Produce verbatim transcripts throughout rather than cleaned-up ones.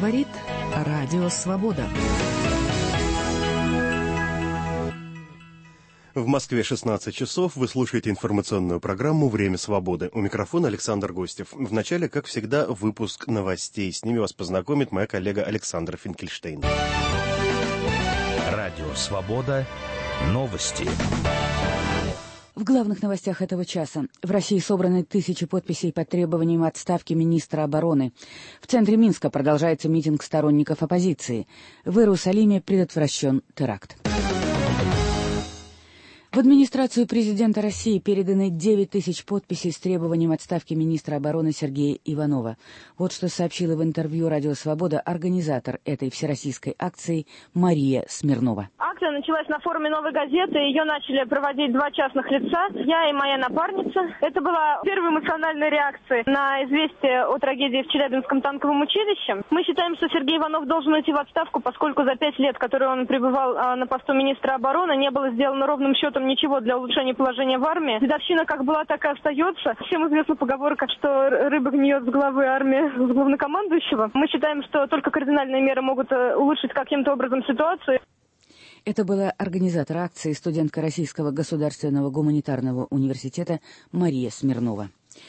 Говорит Радио Свобода. В Москве шестнадцать часов. Вы слушаете информационную программу «Время свободы». У микрофона Александр Гостев. Вначале, как всегда, выпуск новостей. С ними вас познакомит моя коллега Александра Финкельштейн. Радио Свобода. Новости. В главных новостях этого часа. В России собраны тысячи подписей под требованием отставки министра обороны. В центре Минска продолжается митинг сторонников оппозиции. В Иерусалиме предотвращен теракт. В администрацию президента России переданы девять тысяч подписей с требованием отставки министра обороны Сергея Иванова. Вот что сообщила в интервью «Радио Свобода» организатор этой всероссийской акции Мария Смирнова. Акция началась на форуме «Новой газеты». Ее начали проводить два частных лица, я и моя напарница. Это была первая эмоциональная реакция на известие о трагедии в Челябинском танковом училище. Мы считаем, что Сергей Иванов должен уйти в отставку, поскольку за пять лет, которые он пребывал на посту министра обороны, не было сделано ровным счетом ничего для улучшения положения в армии. Дедовщина как была, так и остается. Всем известна поговорка, что рыба гниет с головы армии с главнокомандующего. Мы считаем, что только кардинальные меры могут улучшить каким-то образом ситуацию. Это была организатор акции, студентка Российского государственного гуманитарного университета Мария Смирнова.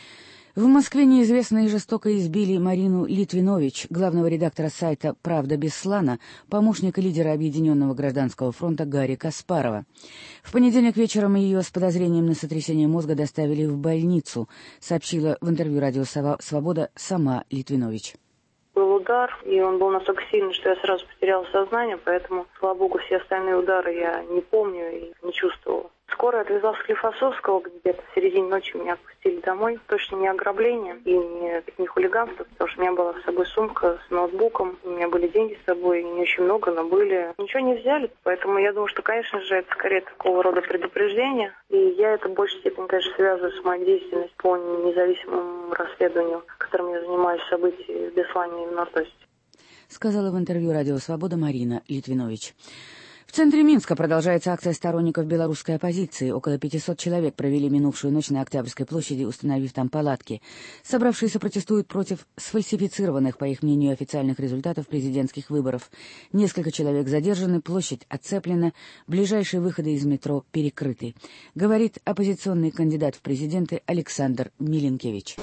В Москве неизвестные жестоко избили Марину Литвинович, главного редактора сайта «Правда Беслана», помощника лидера Объединенного гражданского фронта Гарри Каспарова. В понедельник вечером ее с подозрением на сотрясение мозга доставили в больницу, сообщила в интервью «Радио Свобода» сама Литвинович. Был удар, и он был настолько сильный, что я сразу потеряла сознание, поэтому, слава богу, все остальные удары я не помню и не чувствовала. Скорая отвезла в Склифосовского, где-то в середине ночи меня отпустили домой. Точно не ограбление и не, не хулиганство, потому что у меня была с собой сумка с ноутбуком, у меня были деньги с собой, не очень много, но были. Ничего не взяли, поэтому я думаю, что, конечно же, это скорее такого рода предупреждение. И я это в большей степени, конечно, связываю с моей деятельностью по независимому расследованию, которым я занимаюсь, событий в Беслане и в Норд-Осте. Сказала в интервью «Радио Свобода» Марина Литвинович. В центре Минска продолжается акция сторонников белорусской оппозиции. Около пятисот человек провели минувшую ночь на Октябрьской площади, установив там палатки. Собравшиеся протестуют против сфальсифицированных, по их мнению, официальных результатов президентских выборов. Несколько человек задержаны, площадь оцеплена, ближайшие выходы из метро перекрыты. Говорит оппозиционный кандидат в президенты Александр Миленкевич.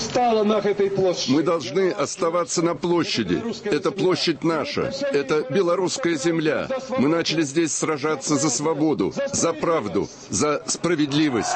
Мы должны оставаться на площади. Это площадь наша. Это белорусская земля. Мы начали здесь сражаться за свободу, за правду, за справедливость.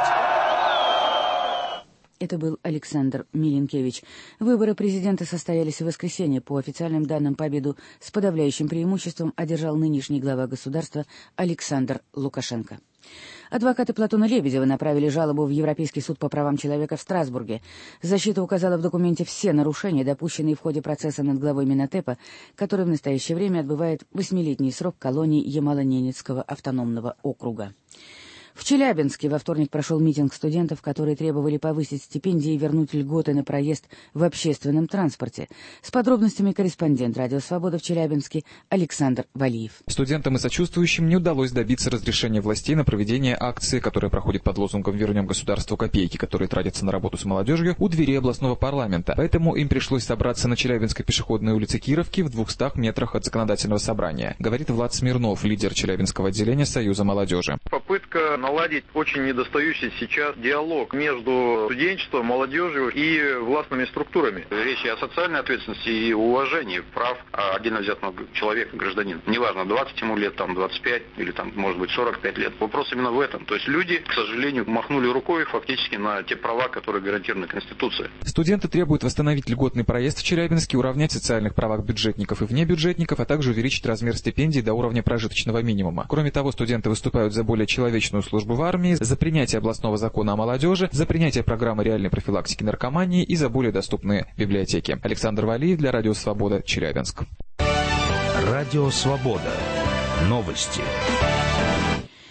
Это был Александр Миленкевич. Выборы президента состоялись в воскресенье. По официальным данным, победу с подавляющим преимуществом одержал нынешний глава государства Александр Лукашенко. Адвокаты Платона Лебедева направили жалобу в Европейский суд по правам человека в Страсбурге. Защита указала в документе все нарушения, допущенные в ходе процесса над главой Минотепа, который в настоящее время отбывает восьмилетний срок колонии Ямало-Ненецкого автономного округа. В Челябинске во вторник прошел митинг студентов, которые требовали повысить стипендии и вернуть льготы на проезд в общественном транспорте. С подробностями корреспондент «Радио Свобода» в Челябинске Александр Валиев. Студентам и сочувствующим не удалось добиться разрешения властей на проведение акции, которая проходит под лозунгом «Вернем государству копейки», которые тратятся на работу с молодежью, у двери областного парламента. Поэтому им пришлось собраться на Челябинской пешеходной улице Кировки в двухстах метрах от законодательного собрания, говорит Влад Смирнов, лидер Челябинского отделения Союза молодежи. Попытка наладить очень недостающий сейчас диалог между студенчеством, молодежью и властными структурами. Речь о социальной ответственности и уважении прав отдельно взятого человека, гражданина. Неважно, двадцать ему лет, там, двадцать пять или, там, может быть, сорок пять лет. Вопрос именно в этом. То есть люди, к сожалению, махнули рукой фактически на те права, которые гарантированы Конституцией. Студенты требуют восстановить льготный проезд в Челябинске, уравнять в социальных правах бюджетников и внебюджетников, а также увеличить размер стипендий до уровня прожиточного минимума. Кроме того, студенты выступают за более человечную службу в армии, за принятие областного закона о молодежи, за принятие программы реальной профилактики наркомании и за более доступные библиотеки. Александр Валиев для Радио Свобода, Челябинск. Радио Свобода. Новости.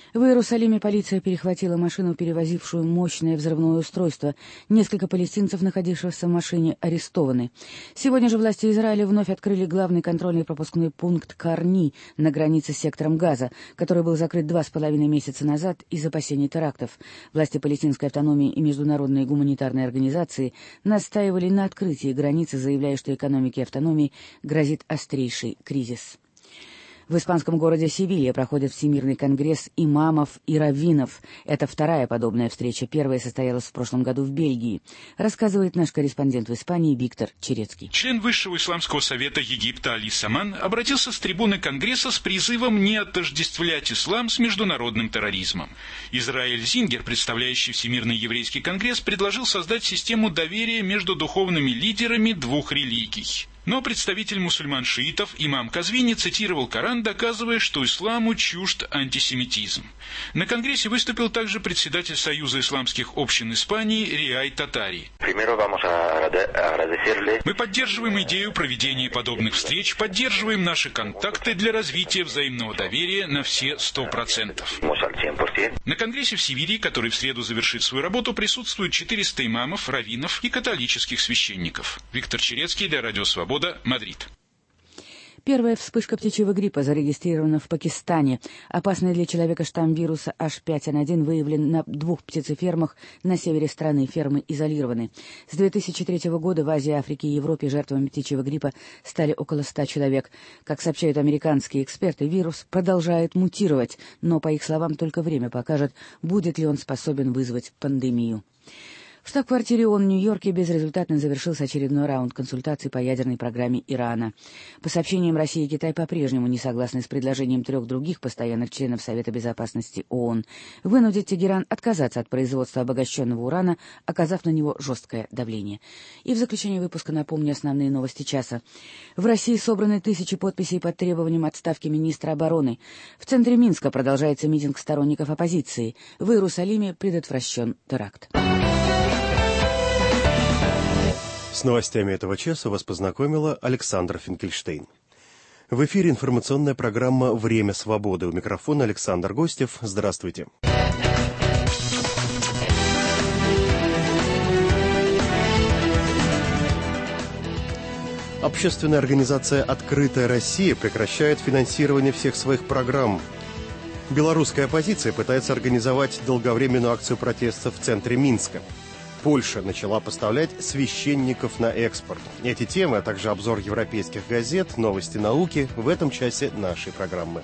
В Иерусалиме полиция перехватила машину, перевозившую мощное взрывное устройство. Несколько палестинцев, находившихся в машине, арестованы. Сегодня же власти Израиля вновь открыли главный контрольный пропускной пункт Карни на границе с сектором Газа, который был закрыт два с половиной месяца назад из опасений терактов. Власти палестинской автономии и международные гуманитарные организации настаивали на открытии границы, заявляя, что экономике автономии грозит острейший кризис. В испанском городе Севилья проходит Всемирный конгресс имамов и раввинов. Это вторая подобная встреча. Первая состоялась в прошлом году в Бельгии. Рассказывает наш корреспондент в Испании Виктор Черецкий. Член Высшего исламского совета Египта Али Саман обратился с трибуны конгресса с призывом не отождествлять ислам с международным терроризмом. Израиль Зингер, представляющий Всемирный еврейский конгресс, предложил создать систему доверия между духовными лидерами двух религий. Но представитель мусульман-шиитов имам Казвини цитировал Коран, доказывая, что исламу чужд антисемитизм. На конгрессе выступил также председатель Союза исламских общин Испании Риай Татари. Мы поддерживаем идею проведения подобных встреч, поддерживаем наши контакты для развития взаимного доверия на все сто процентов. На конгрессе в Севилье, который в среду завершит свою работу, присутствуют четыреста имамов, раввинов и католических священников. Виктор Черецкий для Радио Свобода, Мадрид. Первая вспышка птичьего гриппа зарегистрирована в Пакистане. Опасный для человека штамм вируса эйч пять эн один выявлен на двух птицефермах на севере страны. Фермы изолированы. С две тысячи третьего года в Азии, Африке и Европе жертвами птичьего гриппа стали около ста человек. Как сообщают американские эксперты, вирус продолжает мутировать, но, по их словам, только время покажет, будет ли он способен вызвать пандемию. В штаб-квартире ООН в Нью-Йорке безрезультатно завершился очередной раунд консультаций по ядерной программе Ирана. По сообщениям, Россия и Китай по-прежнему не согласны с предложением трех других постоянных членов Совета Безопасности ООН вынудить Тегеран отказаться от производства обогащенного урана, оказав на него жесткое давление. И в заключение выпуска напомню основные новости часа. В России собраны тысячи подписей под требованием отставки министра обороны. В центре Минска продолжается митинг сторонников оппозиции. В Иерусалиме предотвращен теракт. С новостями этого часа вас познакомила Александра Финкельштейн. В эфире информационная программа «Время свободы». У микрофона Александр Гостев. Здравствуйте. Общественная организация «Открытая Россия» прекращает финансирование всех своих программ. Белорусская оппозиция пытается организовать долговременную акцию протеста в центре Минска. Польша начала поставлять священников на экспорт. Эти темы, а также обзор европейских газет, новости науки в этом часе нашей программы.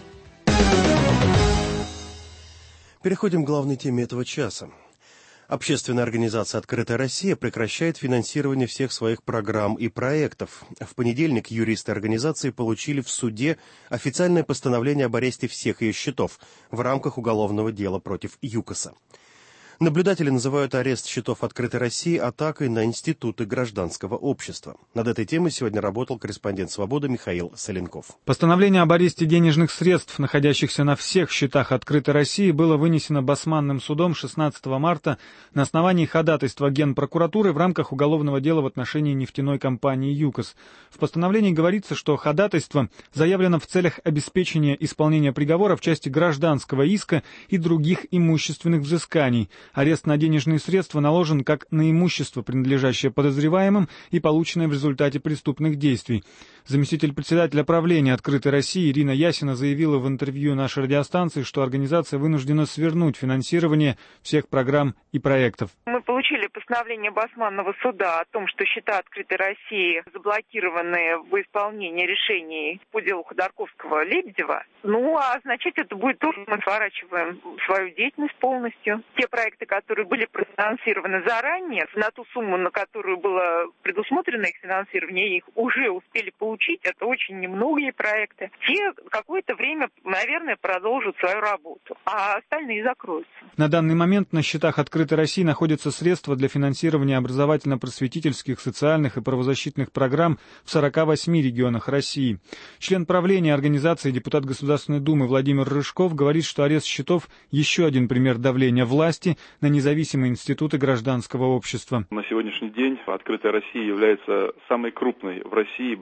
Переходим к главной теме этого часа. Общественная организация «Открытая Россия» прекращает финансирование всех своих программ и проектов. В понедельник юристы организации получили в суде официальное постановление об аресте всех ее счетов в рамках уголовного дела против ЮКОСа. Наблюдатели называют арест счетов «Открытой России» атакой на институты гражданского общества. Над этой темой сегодня работал корреспондент «Свободы» Михаил Соленков. Постановление об аресте денежных средств, находящихся на всех счетах «Открытой России», было вынесено Басманным судом шестнадцатого марта на основании ходатайства Генпрокуратуры в рамках уголовного дела в отношении нефтяной компании «ЮКОС». В постановлении говорится, что ходатайство заявлено в целях обеспечения исполнения приговора в части гражданского иска и других имущественных взысканий. Арест на денежные средства наложен как на имущество, принадлежащее подозреваемым и полученное в результате преступных действий. Заместитель председателя правления «Открытой России» Ирина Ясина заявила в интервью нашей радиостанции, что организация вынуждена свернуть финансирование всех программ и проектов. Мы получили постановление Басманного суда о том, что счета «Открытой России» заблокированы в исполнении решений по делу Ходорковского-Лебедева. Ну, а значит, это будет тоже, мы сворачиваем свою деятельность полностью. Те проекты, которые были профинансированы заранее, на ту сумму, на которую было предусмотрено их финансирование, их уже успели получить. Это очень немногие проекты. Те какое-то время, наверное, продолжат свою работу, а остальные закроются. На данный момент на счетах «Открытой России» находятся средства для финансирования образовательно-просветительских, социальных и правозащитных программ в сорока восьми регионах России. Член правления организации, депутат Государственной Думы Владимир Рыжков говорит, что арест счетов – еще один пример давления власти на независимые институты гражданского общества. На сегодняшний день «Открытая Россия» является самой крупной в России благотворительной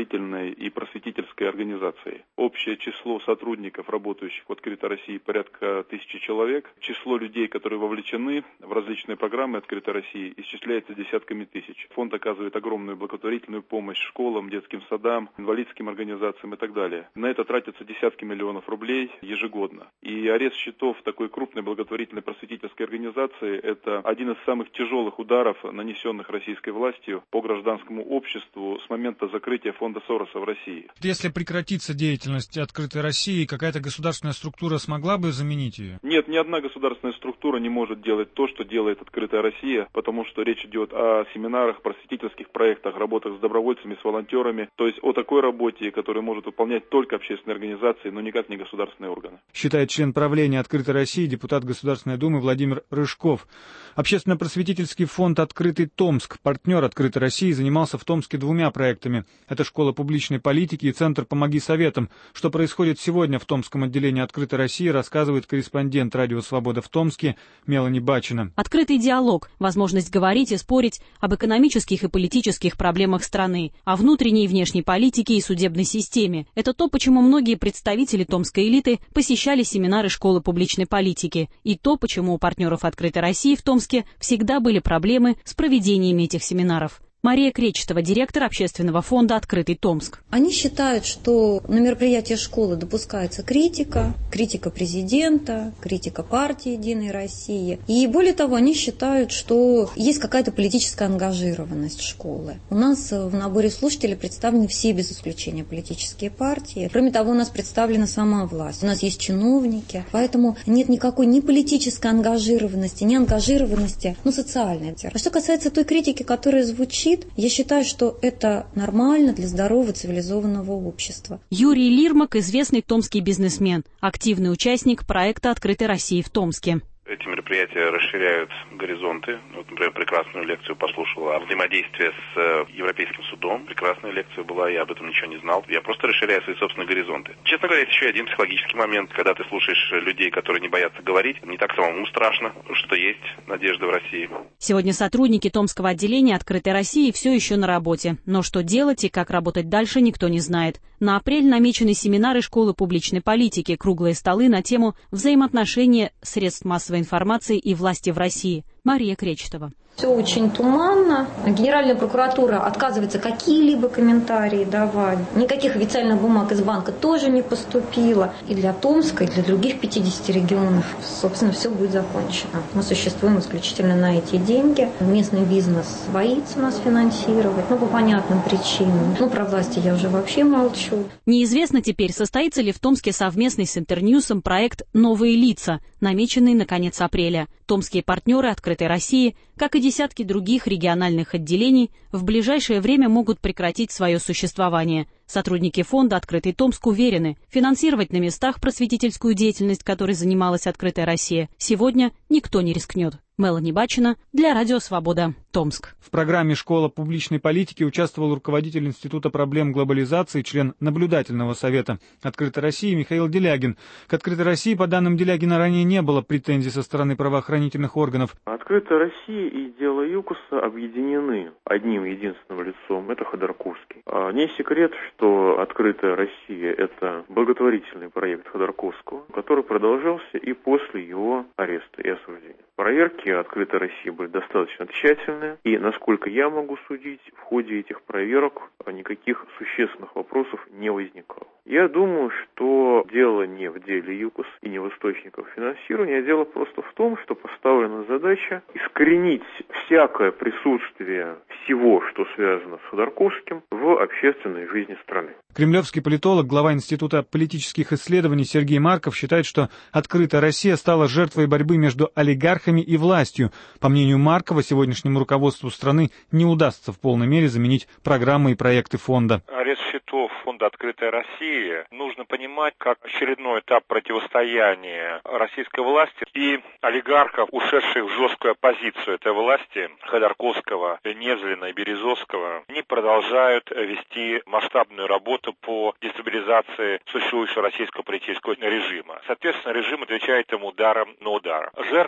благотворительной и просветительской организацией. Общее число сотрудников, работающих в «Открытой России», порядка тысячи человек. Число людей, которые вовлечены в различные программы «Открытой России», исчисляется десятками тысяч. Фонд оказывает огромную благотворительную помощь школам, детским садам, инвалидским организациям и так далее. На это тратятся десятки миллионов рублей ежегодно. И арест счетов такой крупной благотворительной просветительской организации – это один из самых тяжелых ударов, нанесенных российской властью по гражданскому обществу с момента закрытия фонда Сороса в России. Если прекратится деятельность «Открытой России», какая-то государственная структура смогла бы заменить ее? Нет, ни одна государственная структура не может делать то, что делает «Открытая Россия», потому что речь идет о семинарах, просветительских проектах, работах с добровольцами, с волонтерами, то есть о такой работе, которую может выполнять только общественные организации, но никак не государственные органы. Считает член правления «Открытой России», депутат Государственной Думы Владимир Рыжков. Общественно-просветительский фонд «Открытый Томск», партнер «Открытой России», занимался в Томске двумя проектами. Это школа публичной политики и центр «Помоги советам». Что происходит сегодня в Томском отделении «Открытой России», рассказывает корреспондент «Радио Свобода» в Томске Мелани Бачина. Открытый диалог, возможность говорить и спорить об экономических и политических проблемах страны, о внутренней и внешней политике и судебной системе. Это то, почему многие представители томской элиты посещали семинары школы публичной политики. И то, почему у партнеров «Открытой России» в Томске всегда были проблемы с проведением этих семинаров. Мария Кречетова, директор общественного фонда «Открытый Томск». Они считают, что на мероприятии школы допускается критика, критика президента, критика партии «Единой России». И более того, они считают, что есть какая-то политическая ангажированность школы. У нас в наборе слушателей представлены все без исключения политические партии. Кроме того, у нас представлена сама власть. У нас есть чиновники, поэтому нет никакой ни политической ангажированности, ни ангажированности, ну, социальной. А что касается той критики, которая звучит, я считаю, что это нормально для здорового цивилизованного общества. Юрий Лирмак – известный томский бизнесмен, активный участник проекта «Открытой России» в Томске. Эти мероприятия расширяют горизонты. Вот, например, прекрасную лекцию послушала о взаимодействии с Европейским судом. Прекрасная лекция была, я об этом ничего не знал. Я просто расширяю свои собственные горизонты. Честно говоря, есть еще один психологический момент, когда ты слушаешь людей, которые не боятся говорить. Не так самому страшно, что есть надежда в России. Сегодня сотрудники Томского отделения «Открытой России» все еще на работе. Но что делать и как работать дальше, никто не знает. На апрель намечены семинары школы публичной политики, круглые столы на тему взаимоотношения средств массовой информации и власти в России. Мария Кречетова. Все очень туманно. Генеральная прокуратура отказывается какие-либо комментарии давать. Никаких официальных бумаг из банка тоже не поступило. И для Томска, и для других пятидесяти регионов, собственно, все будет закончено. Мы существуем исключительно на эти деньги. Местный бизнес боится нас финансировать, ну, по понятным причинам. Ну, про власти я уже вообще молчу. Неизвестно теперь, состоится ли в Томске совместный с Интерньюсом проект «Новые лица», намеченный на конец апреля. Томские партнеры «Открытой России», как и десятки других региональных отделений, в ближайшее время могут прекратить свое существование. Сотрудники фонда «Открытый Томск» уверены, финансировать на местах просветительскую деятельность, которой занималась «Открытая Россия», сегодня никто не рискнет. Мелани Бачина для Радио Свобода, Томск. В программе «Школа публичной политики» участвовал руководитель Института проблем глобализации, член наблюдательного совета «Открытой России» Михаил Делягин. К «Открытой России», по данным Делягина, ранее не было претензий со стороны правоохранительных органов. «Открытая Россия» и дело ЮКОСа объединены одним единственным лицом. Это Ходорковский. А не секрет, что «Открытая Россия» — это благотворительный проект Ходорковского, который продолжался и после его ареста и осуждения. Проверки «Открытой России» были достаточно тщательные, и, насколько я могу судить, в ходе этих проверок никаких существенных вопросов не возникало. Я думаю, что дело не в деле ЮКОС и не в источниках финансирования, а дело просто в том, что поставлена задача искоренить всякое присутствие всего, что связано с Ходорковским, в общественной жизни страны. Кремлевский политолог, глава Института политических исследований Сергей Марков считает, что «Открытая Россия» стала жертвой борьбы между олигархами и властью. По мнению Маркова, сегодняшнему руководству страны не удастся в полной мере заменить программы и проекты фонда. Арест счетов фонда «Открытая Россия» нужно понимать как очередной этап противостояния российской власти и олигархов, ушедших в жесткую оппозицию этой власти, Ходорковского, Невзлина и Березовского. Они продолжают вести масштабную работу по дестабилизации существующего российского политического режима. Соответственно, режим отвечает им ударом на удар. Жертвой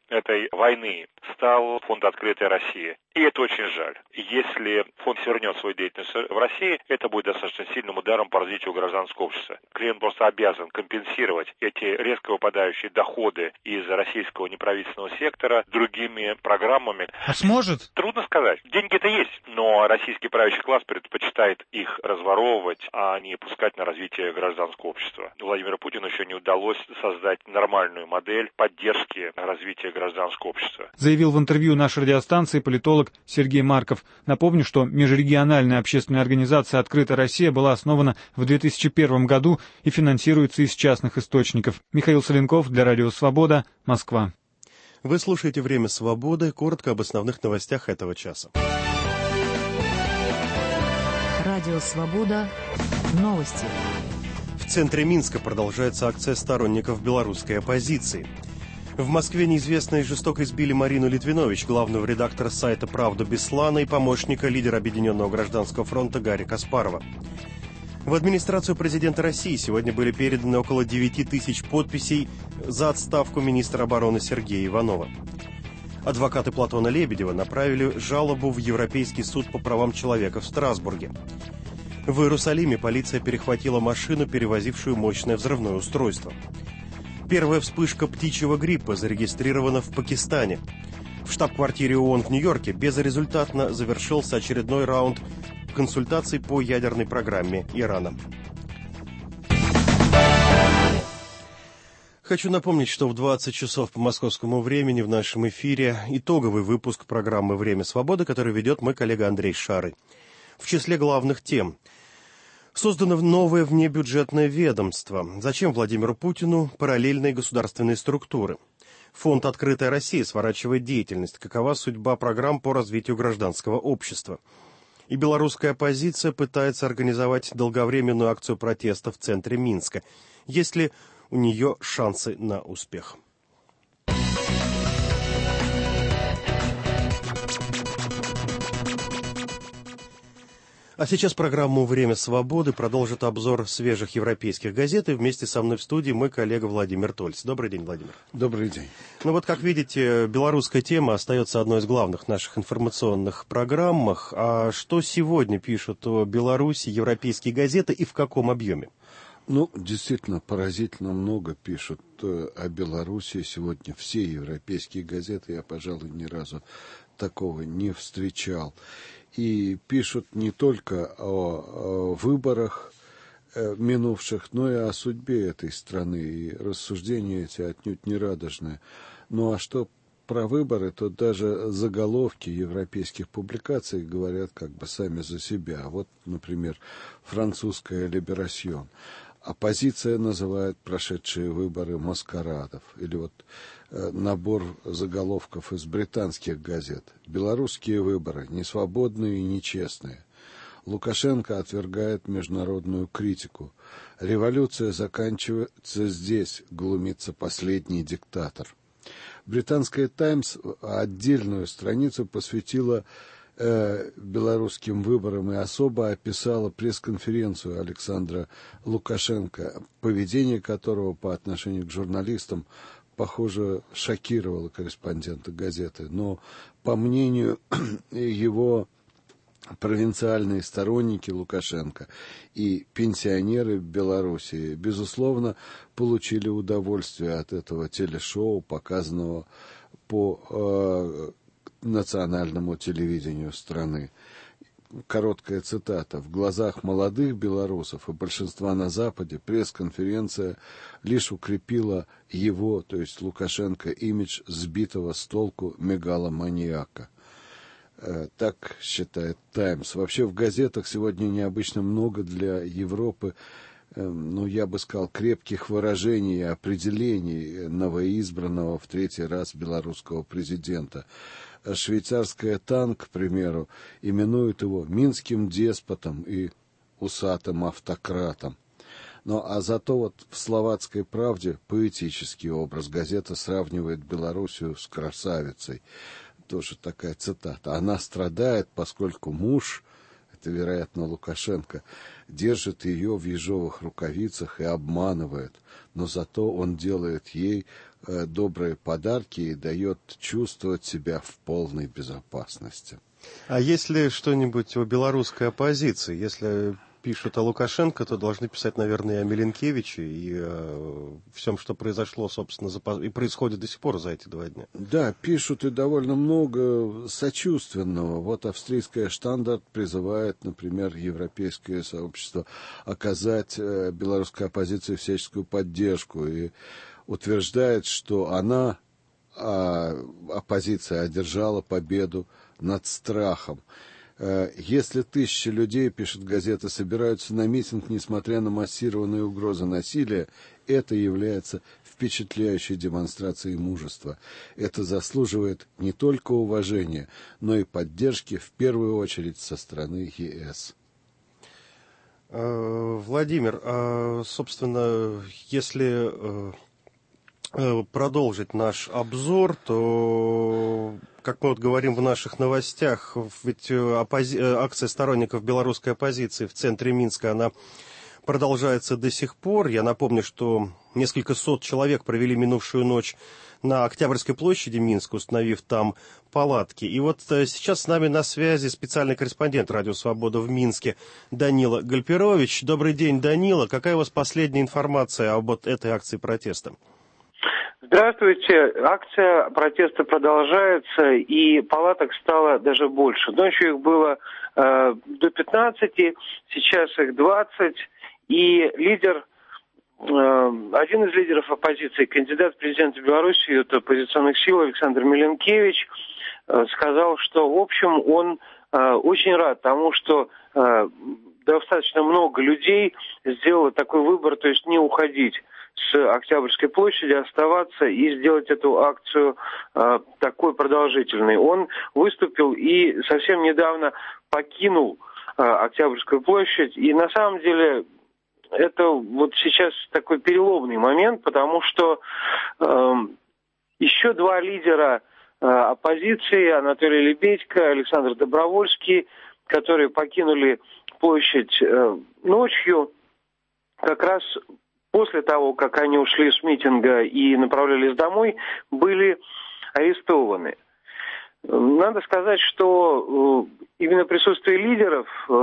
этой войны стал фонд «Открытая Россия». И это очень жаль. Если фонд свернет свою деятельность в России, это будет достаточно сильным ударом по развитию гражданского общества. Клиент просто обязан компенсировать эти резко выпадающие доходы из российского неправительственного сектора другими программами. А сможет? Трудно сказать. Деньги-то есть, но российский правящий класс предпочитает их разворовывать, а не пускать на развитие гражданского общества. Владимиру Путину еще не удалось создать нормальную модель поддержки развития гражданского общества. Заявил в интервью нашей радиостанции политолог Сергей Марков. Напомню, что межрегиональная общественная организация «Открытая Россия» была основана в две тысячи первом году и финансируется из частных источников. Михаил Соленков для Радио Свобода, Москва. Вы слушаете «Время свободы». Коротко об основных новостях этого часа. Радио Свобода. Новости. В центре Минска продолжается акция сторонников белорусской оппозиции. В Москве неизвестные жестоко избили Марину Литвинович, главного редактора сайта «Правда Беслана» и помощника лидера Объединенного гражданского фронта Гарри Каспарова. В администрацию президента России сегодня были переданы около девяти тысяч подписей за отставку министра обороны Сергея Иванова. Адвокаты Платона Лебедева направили жалобу в Европейский суд по правам человека в Страсбурге. В Иерусалиме полиция перехватила машину, перевозившую мощное взрывное устройство. Первая вспышка птичьего гриппа зарегистрирована в Пакистане. В штаб-квартире ООН в Нью-Йорке безрезультатно завершился очередной раунд консультаций по ядерной программе Ирана. Хочу напомнить, что в двадцать часов по московскому времени в нашем эфире итоговый выпуск программы «Время свободы», который ведет мой коллега Андрей Шарый. В числе главных тем: создано новое внебюджетное ведомство. Зачем Владимиру Путину параллельные государственные структуры? Фонд «Открытая Россия» сворачивает деятельность. Какова судьба программ по развитию гражданского общества? И белорусская оппозиция пытается организовать долговременную акцию протеста в центре Минска. Есть ли у нее шансы на успех? А сейчас программу «Время свободы» продолжит обзор свежих европейских газет. И вместе со мной в студии мой коллега Владимир Тольц. Добрый день, Владимир. Добрый день. Ну вот, как видите, белорусская тема остается одной из главных наших информационных программах. А что сегодня пишут о Беларуси европейские газеты и в каком объеме? Ну, действительно, поразительно много пишут о Беларуси сегодня все европейские газеты. Я, пожалуй, ни разу такого не встречал. И пишут не только о, о выборах э, минувших, но и о судьбе этой страны. И рассуждения эти отнюдь не радужные. Ну а что про выборы, то даже заголовки европейских публикаций говорят как бы сами за себя. Вот, например, французская «Либерасьон». Оппозиция называет прошедшие выборы маскарадов. Или вот э, набор заголовков из британских газет. Белорусские выборы несвободные и нечестные. Лукашенко отвергает международную критику. Революция заканчивается здесь, глумится последний диктатор. Британская «Таймс» отдельную страницу посвятила белорусским выборам и особо описала пресс-конференцию Александра Лукашенко, поведение которого по отношению к журналистам, похоже, шокировало корреспондента газеты. Но, по мнению его, провинциальные сторонники Лукашенко и пенсионеры в Беларуси, безусловно, получили удовольствие от этого телешоу, показанного по э, национальному телевидению страны. Короткая цитата. В глазах молодых белорусов и большинства на Западе пресс-конференция лишь укрепила его, то есть Лукашенко, имидж сбитого с толку мегаломаниака. Так считает «Таймс». Вообще в газетах сегодня необычно много для Европы, ну, я бы сказал, крепких выражений и определений новоизбранного в третий раз белорусского президента. Швейцарская «Танк», к примеру, именует его минским деспотом и усатым автократом. Ну, а зато вот в «Словацкой правде» поэтический образ. Газета сравнивает Белоруссию с красавицей. Тоже такая цитата. Она страдает, поскольку муж, Это, вероятно, Лукашенко держит ее в ежовых рукавицах и обманывает, но зато он делает ей э, добрые подарки и дает чувствовать себя в полной безопасности. А если что-нибудь о белорусской оппозиции? Если пишут о Лукашенко, то должны писать, наверное, и о Миленкевиче, и о всем, что произошло, собственно, за, и происходит до сих пор за эти два дня. Да, пишут и довольно много сочувственного. Вот австрийская «Штандарт» призывает, например, европейское сообщество оказать э, белорусской оппозиции всяческую поддержку и утверждает, что она, э, оппозиция, одержала победу над страхом. Если тысячи людей, пишет газета, собираются на митинг, несмотря на массированные угрозы насилия, это является впечатляющей демонстрацией мужества. Это заслуживает не только уважения, но и поддержки, в первую очередь, со стороны ЕС. Владимир, собственно, если продолжить наш обзор, то, как мы вот говорим в наших новостях, ведь оппози... акция сторонников белорусской оппозиции в центре Минска, она продолжается до сих пор. Я напомню, что несколько сот человек провели минувшую ночь на Октябрьской площади Минска, установив там палатки. И вот сейчас с нами на связи специальный корреспондент «Радио Свобода» в Минске Данила Гальперович. Добрый день, Данила. Какая у вас последняя информация об вот этой акции протеста? Здравствуйте. Акция протеста продолжается, и палаток стало даже больше. Ночью их было э, до пятнадцати, сейчас их двадцать, и лидер, э, один из лидеров оппозиции, кандидат в президенты Беларуси от оппозиционных сил Александр Миленкевич, э, сказал, что, в общем, он э, очень рад тому, что э, достаточно много людей сделало такой выбор, то есть не уходить с Октябрьской площади, оставаться и сделать эту акцию э, такой продолжительной. Он выступил и совсем недавно покинул э, Октябрьскую площадь. И на самом деле это вот сейчас такой переломный момент, потому что э, еще два лидера э, оппозиции, Анатолий Лебедько, Александр Добровольский, которые покинули площадь э, ночью, как раз после того, как они ушли с митинга и направлялись домой, были арестованы. Надо сказать, что именно присутствие лидеров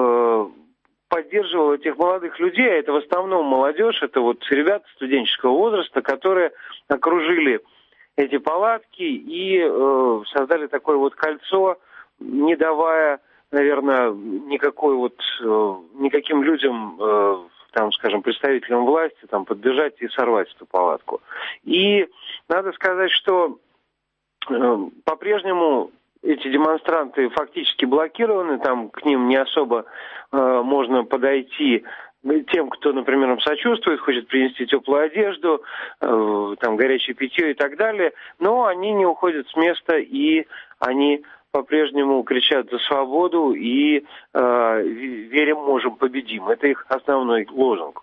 поддерживало этих молодых людей, а это в основном молодежь, это вот ребята студенческого возраста, которые окружили эти палатки и создали такое вот кольцо, не давая, наверное, никакой вот, никаким людям, там, скажем, представителям власти, там, подбежать и сорвать эту палатку. И надо сказать, что э, по-прежнему эти демонстранты фактически блокированы, там к ним не особо э, можно подойти тем, кто, например, им сочувствует, хочет принести теплую одежду, э, там, горячее питье и так далее, но они не уходят с места, и они по-прежнему кричат за свободу и э, верим, можем, победим. Это их основной лозунг.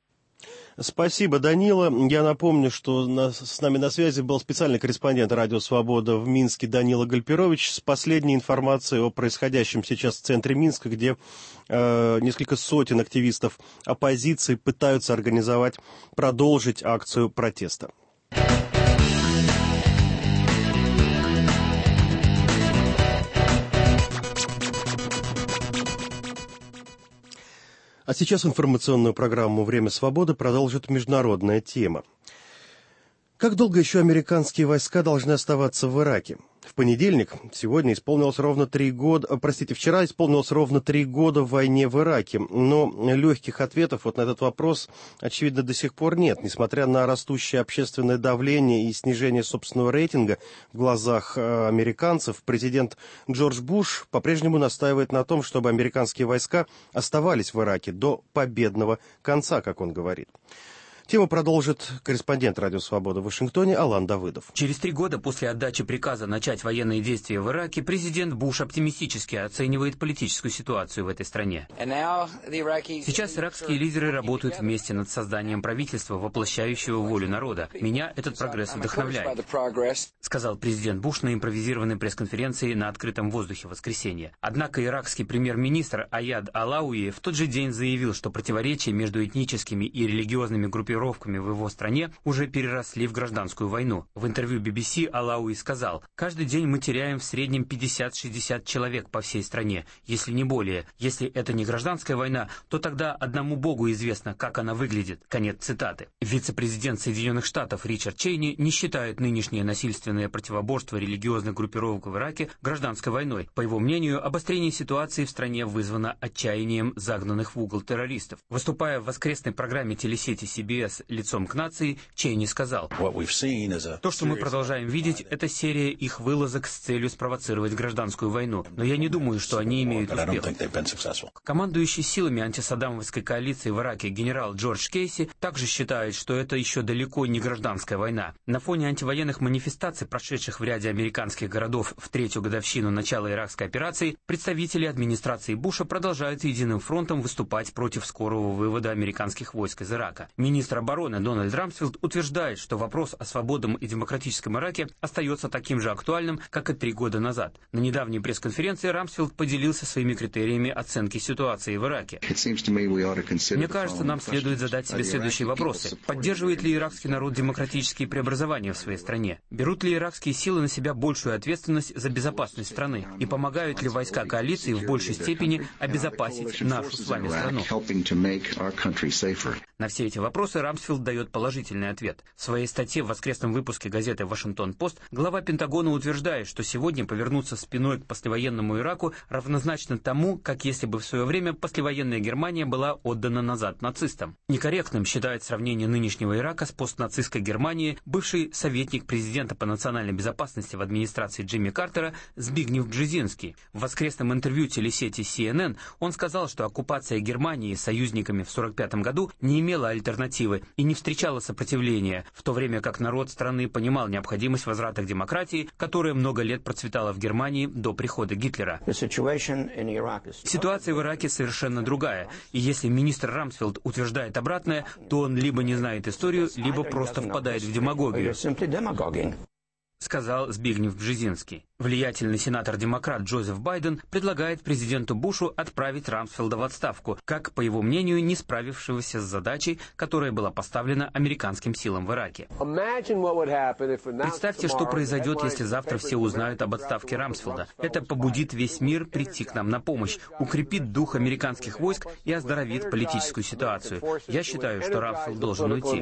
Спасибо, Данила. Я напомню, что на, с нами на связи был специальный корреспондент «Радио Свобода» в Минске Данила Гальперович с последней информацией о происходящем сейчас в центре Минска, где э, несколько сотен активистов оппозиции пытаются организовать, продолжить акцию протеста. А сейчас информационную программу «Время свободы» продолжит международная тема. Как долго еще американские войска должны оставаться в Ираке? В понедельник, сегодня исполнилось ровно три года, простите, вчера исполнилось ровно три года в войне в Ираке, но легких ответов вот на этот вопрос, очевидно, до сих пор нет. Несмотря на растущее общественное давление и снижение собственного рейтинга в глазах американцев, президент Джордж Буш по-прежнему настаивает на том, чтобы американские войска оставались в Ираке до победного конца, как он говорит. Тему продолжит корреспондент «Радио Свобода» в Вашингтоне Алан Давыдов. Через три года после отдачи приказа начать военные действия в Ираке президент Буш оптимистически оценивает политическую ситуацию в этой стране. Сейчас иракские лидеры работают вместе над созданием правительства, воплощающего волю народа. Меня этот прогресс вдохновляет, сказал президент Буш на импровизированной пресс-конференции на открытом воздухе в воскресенье. Однако иракский премьер-министр Аяд Алауи в тот же день заявил, что противоречия между этническими и религиозными группировками в его стране уже переросли в гражданскую войну. В интервью би би си Алауи сказал: «Каждый день мы теряем в среднем пятьдесят-шестьдесят человек по всей стране, если не более. Если это не гражданская война, то тогда одному Богу известно, как она выглядит». Конец цитаты. Вице-президент Соединенных Штатов Ричард Чейни не считает нынешнее насильственное противоборство религиозных группировок в Ираке гражданской войной. По его мнению, обострение ситуации в стране вызвано отчаянием загнанных в угол террористов. Выступая в воскресной программе телесети си би эс «Лицом к нации», Чейни сказал: «То, что мы продолжаем видеть, это серия их вылазок с целью спровоцировать гражданскую войну, но я не думаю, что они имеют успех». Командующий силами антисаддамовской коалиции в Ираке генерал Джордж Кейси также считает, что это еще далеко не гражданская война. На фоне антивоенных манифестаций, прошедших в ряде американских городов в третью годовщину начала иракской операции, представители администрации Буша продолжают единым фронтом выступать против скорого вывода американских войск из Ирака. Министр обороны Дональд Рамсфилд утверждает, что вопрос о свободном и демократическом Ираке остается таким же актуальным, как и три года назад. На недавней пресс-конференции Рамсфилд поделился своими критериями оценки ситуации в Ираке. «Мне кажется, нам следует задать себе следующие вопросы. Поддерживает ли иракский народ демократические преобразования в своей стране? Берут ли иракские силы на себя большую ответственность за безопасность страны? И помогают ли войска коалиции в большей степени обезопасить нашу с вами страну?» На все эти вопросы Рамсфилд дает положительный ответ. В своей статье в воскресном выпуске газеты «Вашингтон-Пост» глава Пентагона утверждает, что сегодня повернуться спиной к послевоенному Ираку равнозначно тому, как если бы в свое время послевоенная Германия была отдана назад нацистам. Некорректным считает сравнение нынешнего Ирака с постнацистской Германией бывший советник президента по национальной безопасности в администрации Джимми Картера Збигнев Бжезинский. В воскресном интервью телесети си эн эн он сказал, что оккупация Германии союзниками в сорок пятом году не имела альтернативы и не встречала сопротивления, в то время как народ страны понимал необходимость возврата к демократии, которая много лет процветала в Германии до прихода Гитлера. Ситуация в Ираке совершенно другая, и если министр Рамсфилд утверждает обратное, то он либо не знает историю, либо просто впадает в демагогию, сказал Збигнев Бжезинский. Влиятельный сенатор-демократ Джозеф Байден предлагает президенту Бушу отправить Рамсфилда в отставку, как, по его мнению, не справившегося с задачей, которая была поставлена американским силам в Ираке. Представьте, что произойдет, если завтра все узнают об отставке Рамсфилда. Это побудит весь мир прийти к нам на помощь, укрепит дух американских войск и оздоровит политическую ситуацию. Я считаю, что Рамсфилд должен уйти,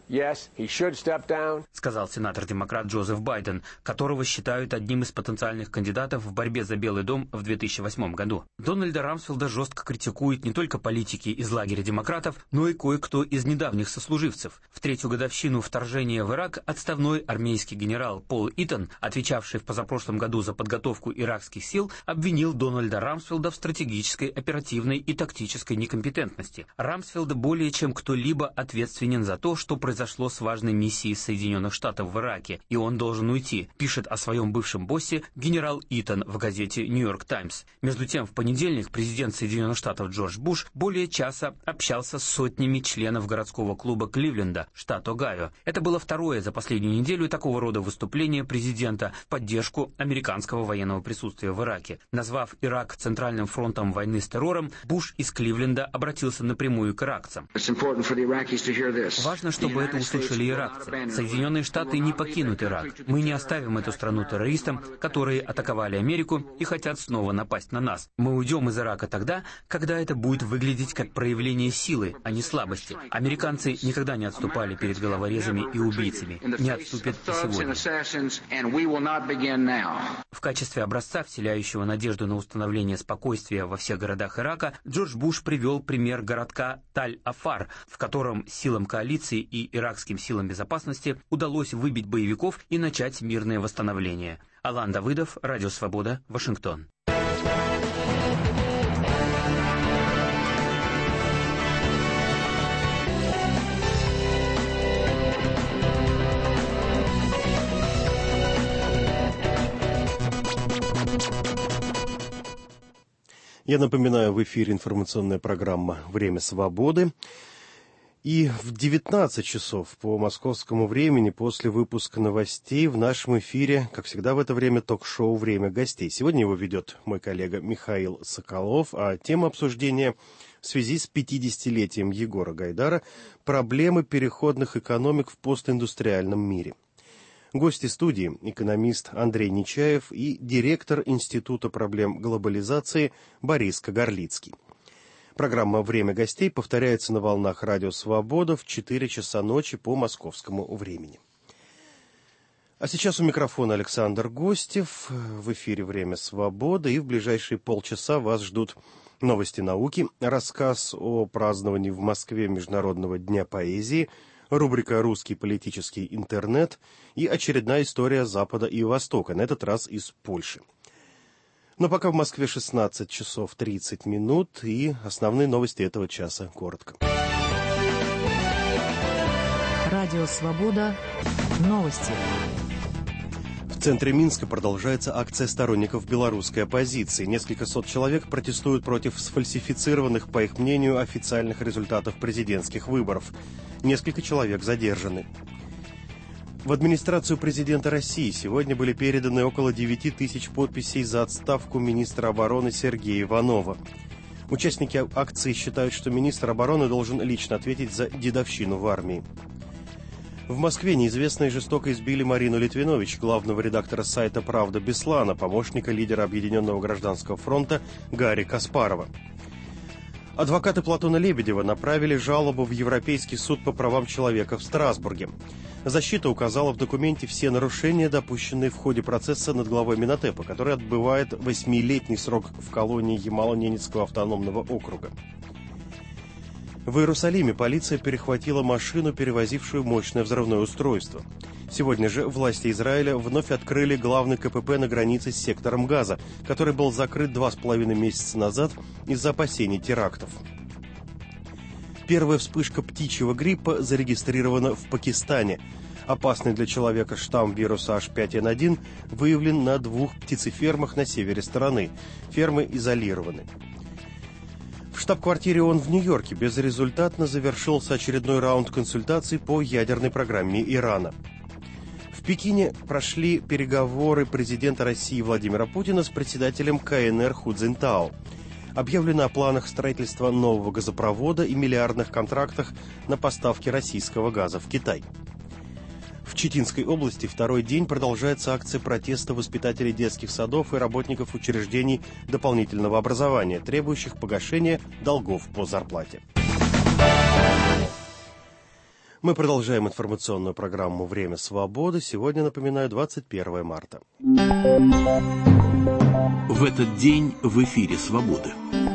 сказал сенатор-демократ Джозеф Байден, которого считают одним из потенциальных кандидатов в борьбе за Белый дом в две тысячи восьмом году. Дональда Рамсфилда жестко критикуют не только политики из лагеря демократов, но и кое-кто из недавних сослуживцев. В третью годовщину вторжения в Ирак отставной армейский генерал Пол Итон, отвечавший в позапрошлом году за подготовку иракских сил, обвинил Дональда Рамсфилда в стратегической, оперативной и тактической некомпетентности. Рамсфилд более чем кто-либо ответственен за то, что произошло с важной миссией Соединенных Штатов в Ираке, и он должен уйти, пишет о своем бывшем боссе генерал Итон в газете «Нью-Йорк Таймс». Между тем, в понедельник президент Соединенных Штатов Джордж Буш более часа общался с сотнями членов городского клуба Кливленда, штат Огайо. Это было второе за последнюю неделю такого рода выступление президента в поддержку американского военного присутствия в Ираке. Назвав Ирак центральным фронтом войны с террором, Буш из Кливленда обратился напрямую к иракцам. Важно, чтобы это услышали иракцы. Соединенные Штаты не покинут Ирак. Мы не оставим эту страну террористам, которые атаковали Америку и хотят снова напасть на нас. Мы уйдем из Ирака тогда, когда это будет выглядеть как проявление силы, а не слабости. Американцы никогда не отступали перед головорезами и убийцами. Не отступят и сегодня. В качестве образца, вселяющего надежду на установление спокойствия во всех городах Ирака, Джордж Буш привел пример городка Таль-Афар, в котором силам коалиции и иракским силам безопасности удалось выбить боевиков и начать мирное восстановление. Алан Давыдов, Радио Свобода, Вашингтон. Я напоминаю, в эфире информационная программа «Время свободы». И в девятнадцать часов по московскому времени после выпуска новостей в нашем эфире, как всегда в это время, ток-шоу «Время гостей». Сегодня его ведет мой коллега Михаил Соколов, а тема обсуждения в связи с пятидесятилетием Егора Гайдара «Проблемы переходных экономик в постиндустриальном мире». Гости студии – экономист Андрей Нечаев и директор Института проблем глобализации Борис Кагарлицкий. Программа «Время гостей» повторяется на волнах Радио Свобода в четыре часа ночи по московскому времени. А сейчас у микрофона Александр Гостев. В эфире «Время свободы», и в ближайшие полчаса вас ждут новости науки, рассказ о праздновании в Москве Международного дня поэзии, рубрика «Русский политический интернет» и очередная история Запада и Востока, на этот раз из Польши. Но пока в Москве шестнадцать часов тридцать минут, и основные новости этого часа коротко. Радио «Свобода». Новости. В центре Минска продолжается акция сторонников белорусской оппозиции. Несколько сот человек протестуют против сфальсифицированных, по их мнению, официальных результатов президентских выборов. Несколько человек задержаны. В администрацию президента России сегодня были переданы около девяти тысяч подписей за отставку министра обороны Сергея Иванова. Участники акции считают, что министр обороны должен лично ответить за дедовщину в армии. В Москве неизвестные жестоко избили Марину Литвинович, главного редактора сайта «Правда Беслана», помощника лидера Объединенного гражданского фронта Гарри Каспарова. Адвокаты Платона Лебедева направили жалобу в Европейский суд по правам человека в Страсбурге. Защита указала в документе все нарушения, допущенные в ходе процесса над главой Минотепа, который отбывает восьмилетний срок в колонии Ямало-Ненецкого автономного округа. В Иерусалиме полиция перехватила машину, перевозившую мощное взрывное устройство. Сегодня же власти Израиля вновь открыли главный ка пэ пэ на границе с сектором Газа, который был закрыт два с половиной месяца назад из-за опасений терактов. Первая вспышка птичьего гриппа зарегистрирована в Пакистане. Опасный для человека штамм вируса эйч пять эн один выявлен на двух птицефермах на севере страны. Фермы изолированы. В штаб-квартире ООН в Нью-Йорке безрезультатно завершился очередной раунд консультаций по ядерной программе Ирана. В Пекине прошли переговоры президента России Владимира Путина с председателем ка эн эр Ху Цзиньтао. Объявлено о планах строительства нового газопровода и миллиардных контрактах на поставки российского газа в Китай. В Читинской области второй день продолжается акция протеста воспитателей детских садов и работников учреждений дополнительного образования, требующих погашения долгов по зарплате. Мы продолжаем информационную программу «Время свободы». Сегодня, напоминаю, двадцать первое марта. В этот день в эфире «Свободы».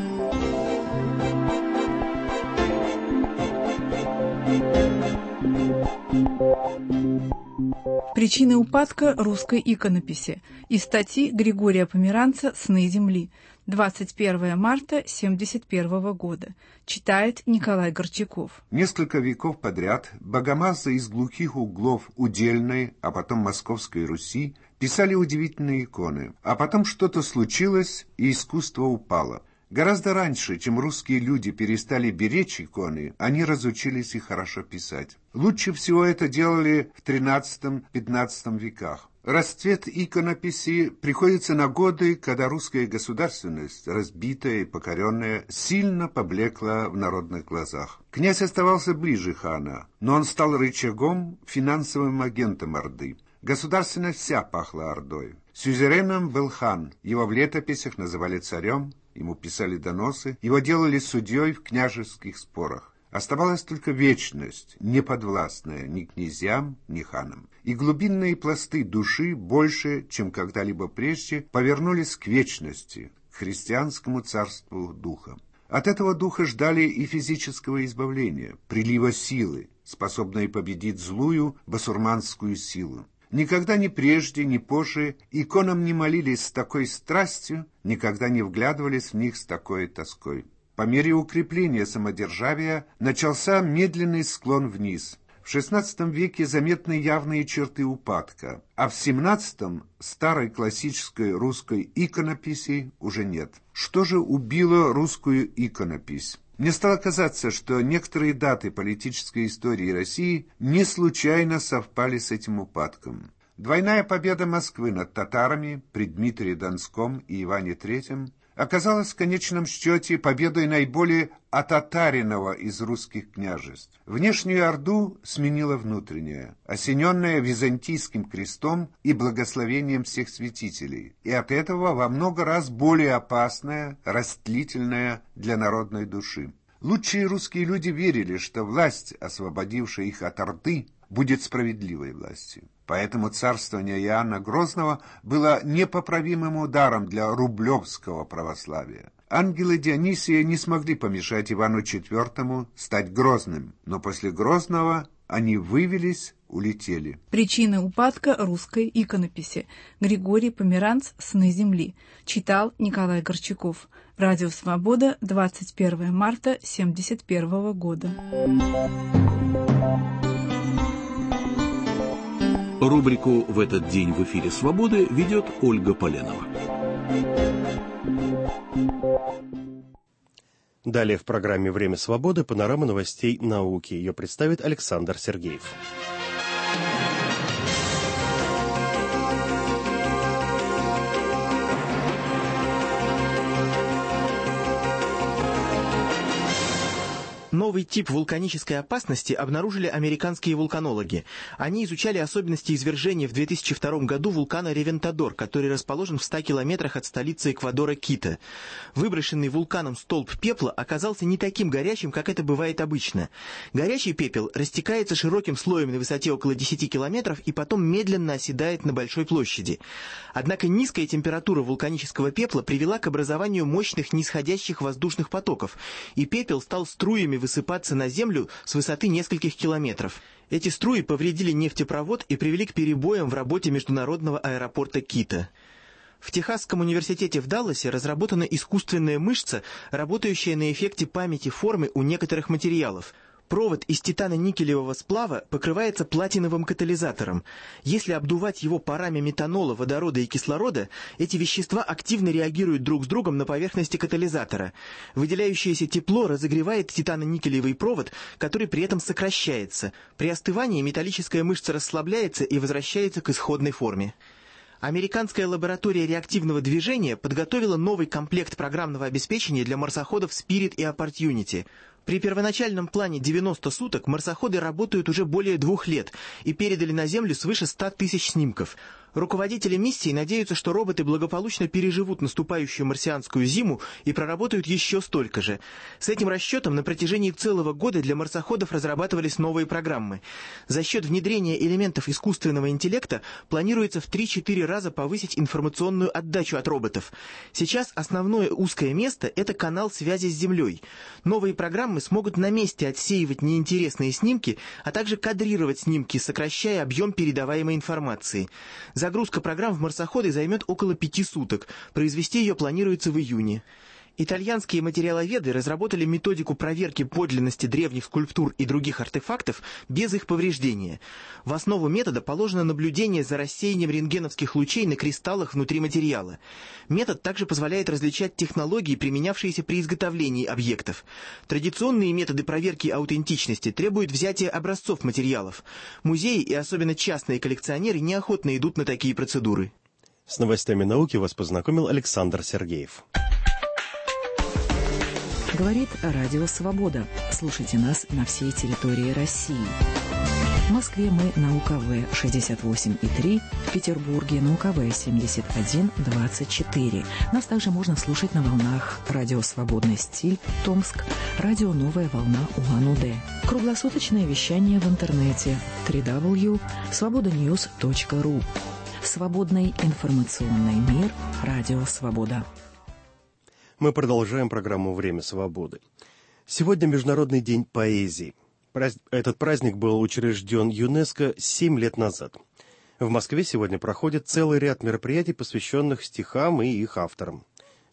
Причины упадка русской иконописи. Из статьи Григория Померанца «Сны земли». двадцать первое марта семьдесят первого года. Читает Николай Горчаков. Несколько веков подряд богомазы из глухих углов Удельной, а потом Московской Руси писали удивительные иконы. А потом что-то случилось, и искусство упало. Гораздо раньше, чем русские люди перестали беречь иконы, они разучились их хорошо писать. Лучше всего это делали в тринадцатом-пятнадцатом веках. Расцвет иконописи приходится на годы, когда русская государственность, разбитая и покоренная, сильно поблекла в народных глазах. Князь оставался ближе хана, но он стал рычагом, финансовым агентом Орды. Государственность вся пахла Ордой. Сюзереном был хан, его в летописях называли царем, ему писали доносы, его делали судьей в княжеских спорах. Оставалась только вечность, неподвластная ни князьям, ни ханам. И глубинные пласты души больше, чем когда-либо прежде, повернулись к вечности, к христианскому царству духа. От этого духа ждали и физического избавления, прилива силы, способной победить злую басурманскую силу. Никогда ни прежде, ни позже иконам не молились с такой страстью, никогда не вглядывались в них с такой тоской. По мере укрепления самодержавия начался медленный склон вниз. В В шестнадцатом веке заметны явные черты упадка, а в семнадцатом старой классической русской иконописи уже нет. Что же убило русскую иконопись? Мне стало казаться, что некоторые даты политической истории России не случайно совпали с этим упадком. Двойная победа Москвы над татарами при Дмитрии Донском и Иване Третьем оказалась в конечном счете победой наиболее отатаренного из русских княжеств. Внешнюю орду сменила внутренняя, осененная византийским крестом и благословением всех святителей, и от этого во много раз более опасная, растлительная для народной души. Лучшие русские люди верили, что власть, освободившая их от орды, будет справедливой властью. Поэтому царствование Иоанна Грозного было непоправимым ударом для рублевского православия. Ангелы Дионисия не смогли помешать Ивану четвёртому стать Грозным, но после Грозного они вывелись, улетели. Причины упадка русской иконописи. Григорий Померанц, «Сны земли». Читал Николай Горчаков. Радио «Свобода», двадцать первое марта семьдесят первого года. Рубрику «В этот день в эфире Свободы» ведет Ольга Поленова. Далее в программе «Время свободы» панорама новостей науки. Ее представит Александр Сергеев. Новый тип вулканической опасности обнаружили американские вулканологи. Они изучали особенности извержения в две тысячи втором году вулкана Ревентадор, который расположен в ста километрах от столицы Эквадора Кито. Выброшенный вулканом столб пепла оказался не таким горячим, как это бывает обычно. Горячий пепел растекается широким слоем на высоте около десяти километров и потом медленно оседает на большой площади. Однако низкая температура вулканического пепла привела к образованию мощных нисходящих воздушных потоков, и пепел стал струями высыпаться на землю с высоты нескольких километров. Эти струи повредили нефтепровод и привели к перебоям в работе международного аэропорта Кито. В Техасском университете в Далласе разработана искусственная мышца, работающая на эффекте памяти формы у некоторых материалов. Провод из титано-никелевого сплава покрывается платиновым катализатором. Если обдувать его парами метанола, водорода и кислорода, эти вещества активно реагируют друг с другом на поверхности катализатора. Выделяющееся тепло разогревает титано-никелевый провод, который при этом сокращается. При остывании металлическая мышца расслабляется и возвращается к исходной форме. Американская лаборатория реактивного движения подготовила новый комплект программного обеспечения для марсоходов Spirit и Opportunity. При первоначальном плане девяносто суток марсоходы работают уже более двух лет и передали на Землю свыше ста тысяч снимков. Руководители миссии надеются, что роботы благополучно переживут наступающую марсианскую зиму и проработают еще столько же. С этим расчетом на протяжении целого года для марсоходов разрабатывались новые программы. За счет внедрения элементов искусственного интеллекта планируется в три-четыре раза повысить информационную отдачу от роботов. Сейчас основное узкое место – это канал связи с Землей. Новые программы смогут на месте отсеивать неинтересные снимки, а также кадрировать снимки, сокращая объем передаваемой информации. Загрузка программ в марсоходы займет около пяти суток. Произвести ее планируется в июне. Итальянские материаловеды разработали методику проверки подлинности древних скульптур и других артефактов без их повреждения. В основу метода положено наблюдение за рассеянием рентгеновских лучей на кристаллах внутри материала. Метод также позволяет различать технологии, применявшиеся при изготовлении объектов. Традиционные методы проверки аутентичности требуют взятия образцов материалов. Музеи и особенно частные коллекционеры неохотно идут на такие процедуры. С новостями науки вас познакомил Александр Сергеев. Говорит Радио Свобода. Слушайте нас на всей территории России. В Москве мы на У К В шестьдесят восемь и три, в Петербурге на У К В семьдесят один двадцать четыре. Нас также можно слушать на волнах Радио Свободный стиль, Томск, Радио Новая волна Улан-Удэ. Круглосуточное вещание в интернете дабл ю дабл ю дабл ю точка свобода ньюс точка ру. Свободный информационный мир. Радио Свобода. Мы продолжаем программу «Время свободы». Сегодня Международный день поэзии. Этот праздник был учрежден ЮНЕСКО семь лет назад. В Москве сегодня проходит целый ряд мероприятий, посвященных стихам и их авторам.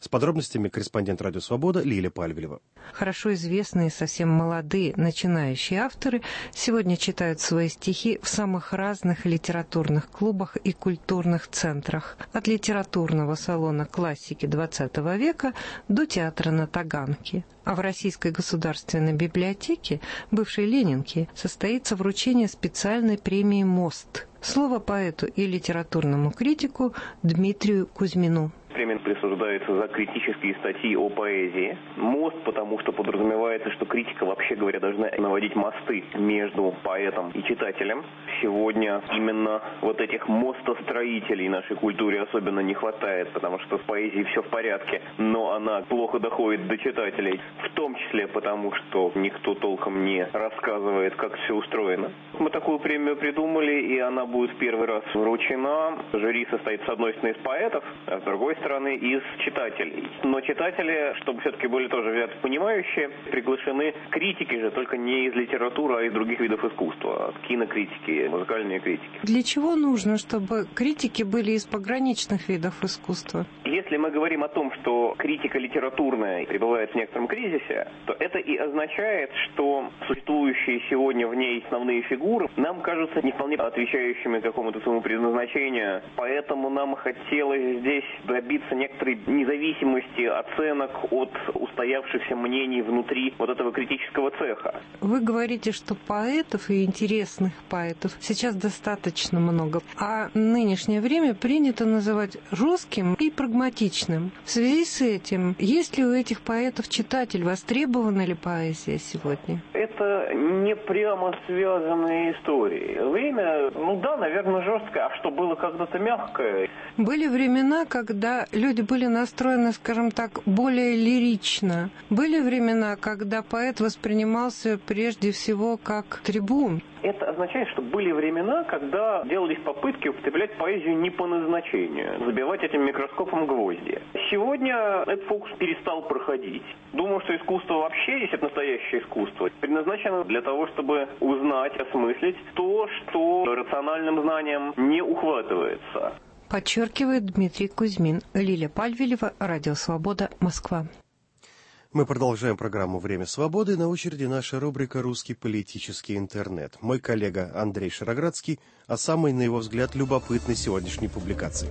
С подробностями корреспондент «Радио Свобода» Лиля Пальвелева. Хорошо известные, совсем молодые, начинающие авторы сегодня читают свои стихи в самых разных литературных клубах и культурных центрах. От литературного салона классики двадцатого века до театра на Таганке. А в Российской государственной библиотеке, бывшей Ленинки, состоится вручение специальной премии «Мост». Слово поэту и литературному критику Дмитрию Кузьмину. Премия присуждается за критические статьи о поэзии. Мост, потому что подразумевается, что критика, вообще говоря, должна наводить мосты между поэтом и читателем. Сегодня именно вот этих мостостроителей нашей культуре особенно не хватает, потому что в поэзии все в порядке, но она плохо доходит до читателей. В том числе потому, что никто толком не рассказывает, как все устроено. Мы такую премию придумали, и она будет в первый раз вручена. Жюри состоит с одной стороны из поэтов, а с другой стороны из читателей. Но читатели, чтобы все-таки были тоже ребята понимающие, приглашены критики же, только не из литературы, а из других видов искусства. Кинокритики, музыкальные критики. Для чего нужно, чтобы критики были из пограничных видов искусства? Если мы говорим о том, что критика литературная пребывает в некотором кризисе, то это и означает, что существующие сегодня в ней основные фигуры нам кажутся не вполне отвечающими какому-то своему предназначению. Поэтому нам хотелось здесь добиться некоторой независимости оценок от устоявшихся мнений внутри вот этого критического цеха. Вы говорите, что поэтов и интересных поэтов сейчас достаточно много, а нынешнее время принято называть жестким и прагматичным. В связи с этим, есть ли у этих поэтов читатель, востребована ли поэзия сегодня? Это не прямо связанные истории. Время, ну да, наверное, жесткое, а что было когда-то мягкое. Были времена, когда люди были настроены, скажем так, более лирично. Были времена, когда поэт воспринимался прежде всего как трибун. Это означает, что были времена, когда делались попытки употреблять поэзию не по назначению, забивать этим микроскопом гвозди. Сегодня этот фокус перестал проходить. Думаю, что искусство вообще, если это настоящее искусство, предназначено для того, чтобы узнать, осмыслить то, что рациональным знанием не ухватывается. Подчеркивает Дмитрий Кузьмин. Лиля Пальвелева, Радио Свобода, Москва. Мы продолжаем программу «Время свободы». На очереди наша рубрика «Русский политический интернет». Мой коллега Андрей Шароградский о самой, на его взгляд, любопытной сегодняшней публикации.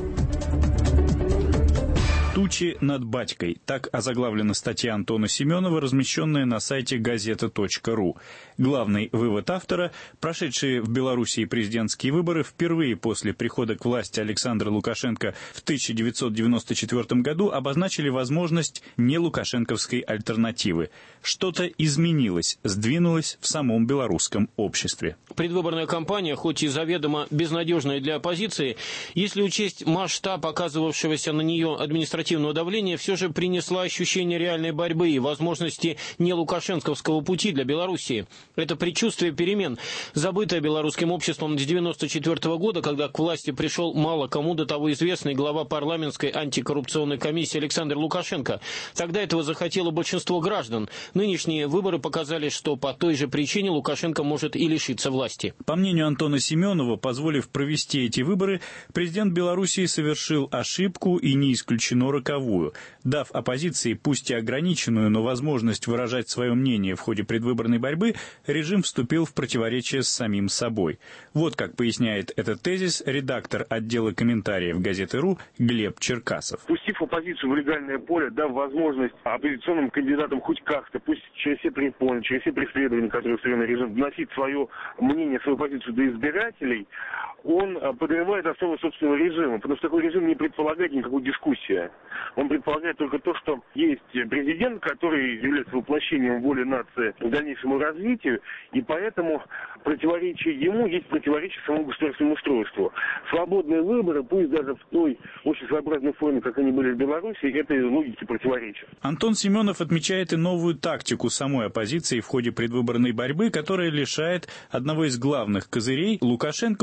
«Тучи над батькой». Так озаглавлена статья Антона Семенова, размещенная на сайте газета точка ру. Главный вывод автора – прошедшие в Белоруссии президентские выборы впервые после прихода к власти Александра Лукашенко в тысяча девятьсот девяносто четвёртом году обозначили возможность нелукашенковской альтернативы. Что-то изменилось, сдвинулось в самом белорусском обществе. Предвыборная кампания, хоть и заведомо безнадежная для оппозиции, если учесть масштаб оказывавшегося на нее административного давления, все же принесла ощущение реальной борьбы и возможности нелукашенковского пути для Белоруссии. Это предчувствие перемен, забытое белорусским обществом с девяносто четвёртого года, когда к власти пришел мало кому до того известный глава парламентской антикоррупционной комиссии Александр Лукашенко. Тогда этого захотело большинство граждан. Нынешние выборы показали, что по той же причине Лукашенко может и лишиться власти. По мнению Антона Семенова, позволив провести эти выборы, президент Белоруссии совершил ошибку и не исключено роковую, дав оппозиции пусть и ограниченную, но возможность выражать свое мнение в ходе предвыборной борьбы, режим вступил в противоречие с самим собой. Вот как поясняет этот тезис редактор отдела комментариев газеты РУ Глеб Черкасов. Пустив оппозицию в легальное поле, дав возможность оппозиционным кандидатам хоть как-то, пусть через все препоны, через все преследования, которые устроен режим, доносить свое мнение, свою позицию до избирателей, он подрывает основы собственного режима, потому что такой режим не предполагает никакой дискуссии. Он предполагает только то, что есть президент, который является воплощением воли нации к дальнейшему развитию, и поэтому противоречие ему есть противоречие самому государственному устройству. Свободные выборы, пусть даже в той очень своеобразной форме, как они были в Беларуси, этой логике противоречат. Антон Семенов отмечает и новую тактику самой оппозиции в ходе предвыборной борьбы, которая лишает одного из главных козырей. Лукашенко очень любит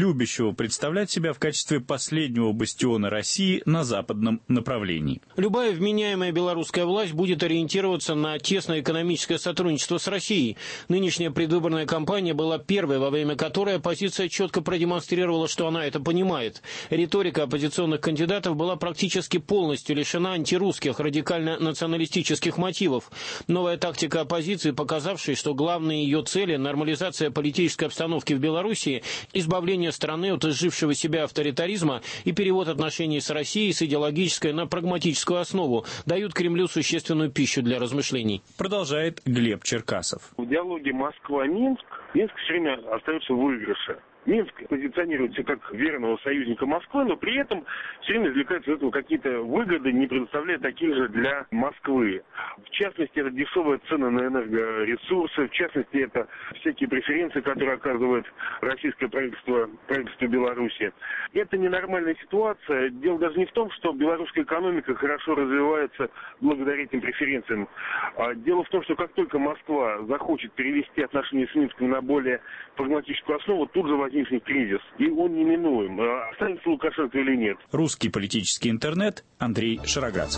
любящего представлять себя в качестве последнего бастиона России на западном направлении. Любая вменяемая белорусская власть будет ориентироваться на тесное экономическое сотрудничество с Россией. Нынешняя предвыборная кампания была первой, во время которой оппозиция четко продемонстрировала, что она это понимает. Риторика оппозиционных кандидатов была практически полностью лишена антирусских, радикально-националистических мотивов. Новая тактика оппозиции, показавшей, что главные ее цели – нормализация политической обстановки в Белоруссии, избавление страны от изжившего себя авторитаризма и перевод отношений с Россией с идеологической на прагматическую основу, дают Кремлю существенную пищу для размышлений. Продолжает Глеб Черкасов. В диалоге Москва-Минск Минск все время остается в выигрыше. Минск позиционируется как верного союзника Москвы, но при этом все время извлекают из этого какие-то выгоды, не предоставляя таких же для Москвы. В частности, это дешевые цены на энергоресурсы, в частности, это всякие преференции, которые оказывает российское правительство, правительство Беларуси. Это ненормальная ситуация. Дело даже не в том, что белорусская экономика хорошо развивается благодаря этим преференциям. Дело в том, что как только Москва захочет перевести отношения с Минском на более прагматическую основу, тут же возникнет кризис, и он неминуем. Останется Лукашенко или нет. Русский политический интернет, Андрей Шароградцев.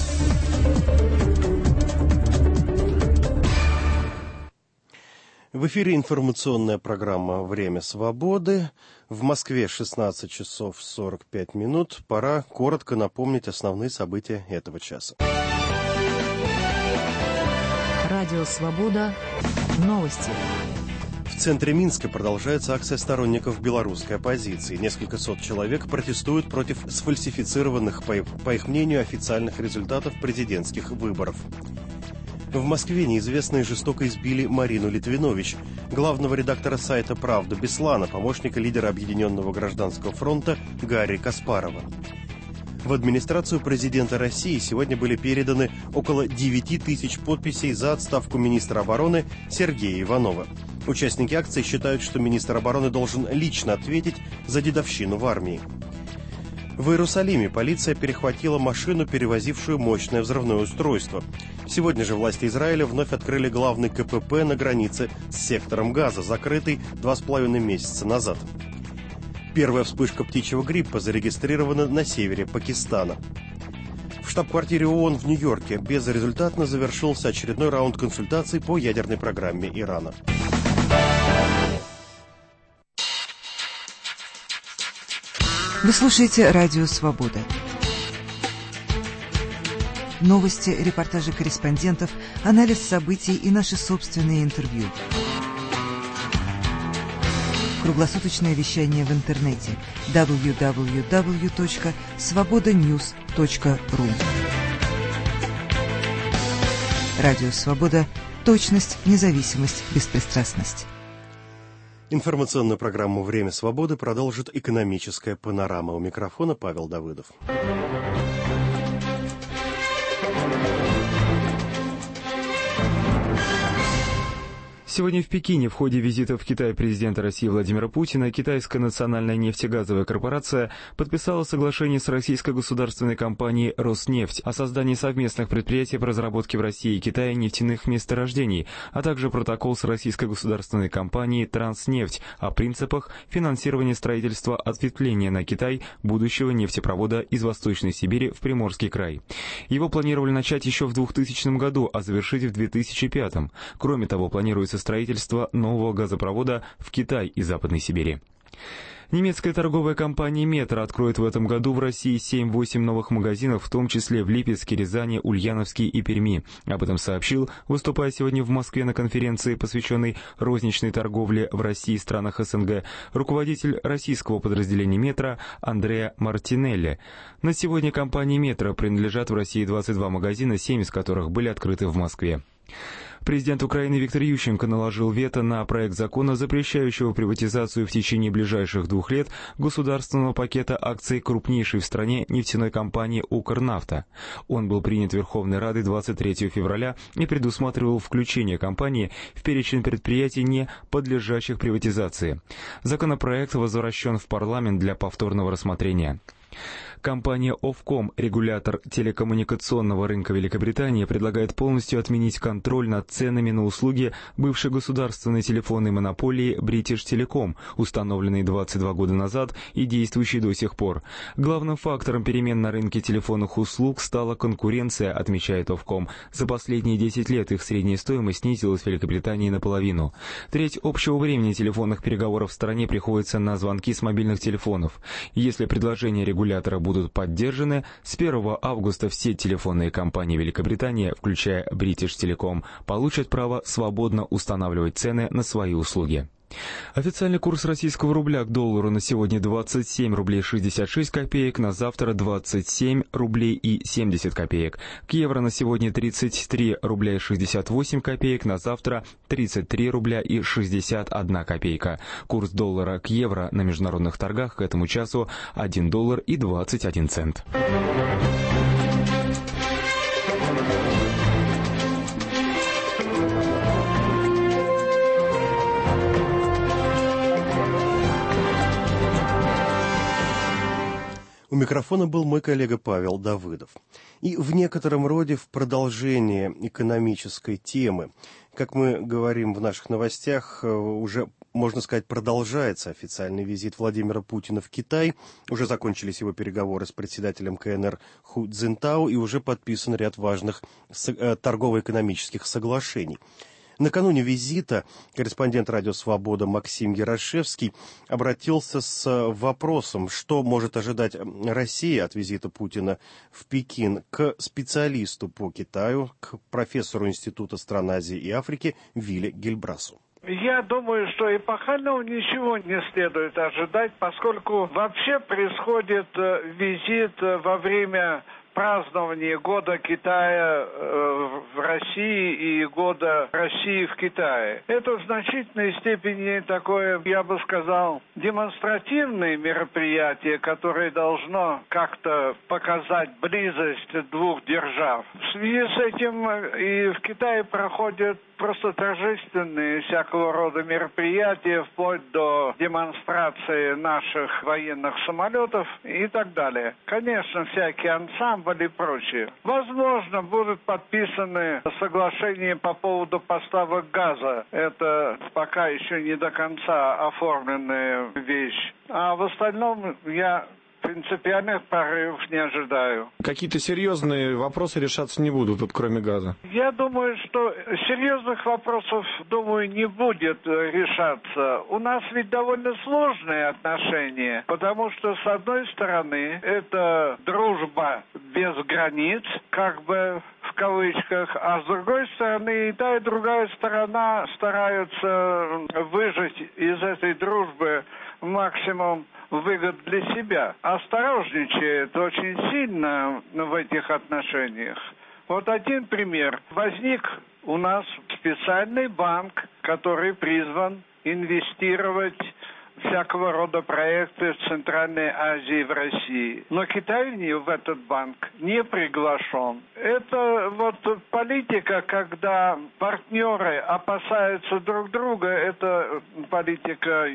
В эфире информационная программа «Время свободы». В Москве шестнадцать часов сорок пять минут. Пора коротко напомнить основные события этого часа. Радио «Свобода». Новости. В центре Минска продолжается акция сторонников белорусской оппозиции. Несколько сот человек протестуют против сфальсифицированных, по их мнению, официальных результатов президентских выборов. В Москве неизвестные жестоко избили Марину Литвинович, главного редактора сайта «Правда» Беслана, помощника лидера Объединенного гражданского фронта Гарри Каспарова. В администрацию президента России сегодня были переданы около девяти тысяч подписей за отставку министра обороны Сергея Иванова. Участники акции считают, что министр обороны должен лично ответить за дедовщину в армии. В Иерусалиме полиция перехватила машину, перевозившую мощное взрывное устройство. Сегодня же власти Израиля вновь открыли главный ка пэ пэ на границе с сектором Газа, закрытый два с половиной месяца назад. Первая вспышка птичьего гриппа зарегистрирована на севере Пакистана. В штаб-квартире ООН в Нью-Йорке безрезультатно завершился очередной раунд консультаций по ядерной программе Ирана. Вы слушаете «Радио Свобода». Новости, репортажи корреспондентов, анализ событий и наши собственные интервью. Круглосуточное вещание в интернете дабл ю дабл ю дабл ю точка свобода ньюс точка ру. Радио «Свобода». Точность, независимость, беспристрастность. Информационную программу «Время свободы» продолжит экономическая панорама. У микрофона Павел Давыдов. Сегодня в Пекине в ходе визита в Китай президента России Владимира Путина китайская национальная нефтегазовая корпорация подписала соглашение с российской государственной компанией «Роснефть» о создании совместных предприятий по разработке в России и Китае нефтяных месторождений, а также протокол с российской государственной компанией «Транснефть» о принципах финансирования строительства ответвления на Китай будущего нефтепровода из Восточной Сибири в Приморский край. Его планировали начать еще в двухтысячном году, а завершить в две тысячи пятом. Кроме того, планируется строительство нового газопровода в Китай из Западной Сибири. Немецкая торговая компания «Метро» откроет в этом году в России семь-восемь новых магазинов, в том числе в Липецке, Рязани, Ульяновске и Перми. Об этом сообщил, выступая сегодня в Москве на конференции, посвященной розничной торговле в России и странах эс эн гэ, руководитель российского подразделения «Метро» Андреа Мартинелли. На сегодня компании «Метро» принадлежат в России двадцать два магазина, семь из которых были открыты в Москве. Президент Украины Виктор Ющенко наложил вето на проект закона, запрещающего приватизацию в течение ближайших двух лет государственного пакета акций крупнейшей в стране нефтяной компании «Укрнафта». Он был принят Верховной Радой двадцать третьего февраля и предусматривал включение компании в перечень предприятий, не подлежащих приватизации. Законопроект возвращен в парламент для повторного рассмотрения. Компания Ofcom, регулятор телекоммуникационного рынка Великобритании, предлагает полностью отменить контроль над ценами на услуги бывшей государственной телефонной монополии British Telecom, установленной двадцать два года назад и действующей до сих пор. Главным фактором перемен на рынке телефонных услуг стала конкуренция, отмечает Ofcom. За последние десять лет их средняя стоимость снизилась в Великобритании наполовину. Треть общего времени телефонных переговоров в стране приходится на звонки с мобильных телефонов. Если предложения регулятора будут поддержаны, с первого августа все телефонные компании Великобритании, включая British Telecom, получат право свободно устанавливать цены на свои услуги. Официальный курс российского рубля к доллару на сегодня двадцать семь рублей шестьдесят шесть копеек, на завтра двадцать семь рублей и семьдесят копеек. К евро на сегодня тридцать три рубля и шестьдесят восемь копеек, на завтра тридцать три рубля и шестьдесят одна копейка. Курс доллара к евро на международных торгах к этому часу один доллар и двадцать один цент. У микрофона был мой коллега Павел Давыдов. И в некотором роде в продолжение экономической темы, как мы говорим в наших новостях, уже, можно сказать, продолжается официальный визит Владимира Путина в Китай. Уже закончились его переговоры с председателем КНР Ху Цзинтао и уже подписан ряд важных торгово-экономических соглашений. Накануне визита корреспондент «Радио Свобода» Максим Ярошевский обратился с вопросом, что может ожидать Россия от визита Путина в Пекин, к специалисту по Китаю, к профессору Института стран Азии и Африки Вилле Гильбрасу. Я думаю, что эпохального ничего не следует ожидать, поскольку вообще происходит визит во время празднование года Китая э, в России и года России в Китае. Это в значительной степени такое, я бы сказал, демонстративное мероприятие, которое должно как-то показать близость двух держав. В связи с этим и в Китае проходят просто торжественные всякого рода мероприятия, вплоть до демонстрации наших военных самолетов и так далее. Конечно, всякие ансамбли и прочее. Возможно, будут подписаны соглашения по поводу поставок газа. Это пока еще не до конца оформленная вещь. А в остальном я принципиальных прорывов не ожидаю. Какие-то серьезные вопросы решаться не будут, вот кроме газа? Я думаю, что серьезных вопросов, думаю, не будет решаться. У нас ведь довольно сложные отношения, потому что, с одной стороны, это дружба без границ, как бы в кавычках, а с другой стороны, и та, и другая сторона стараются выжать из этой дружбы максимум выгод для себя. Осторожничает очень сильно в этих отношениях. Вот один пример. Возник у нас специальный банк, который призван инвестировать всякого рода проекты в Центральной Азии и в России. Но Китай в этот банк не приглашен. Это вот политика, когда партнеры опасаются друг друга, это политика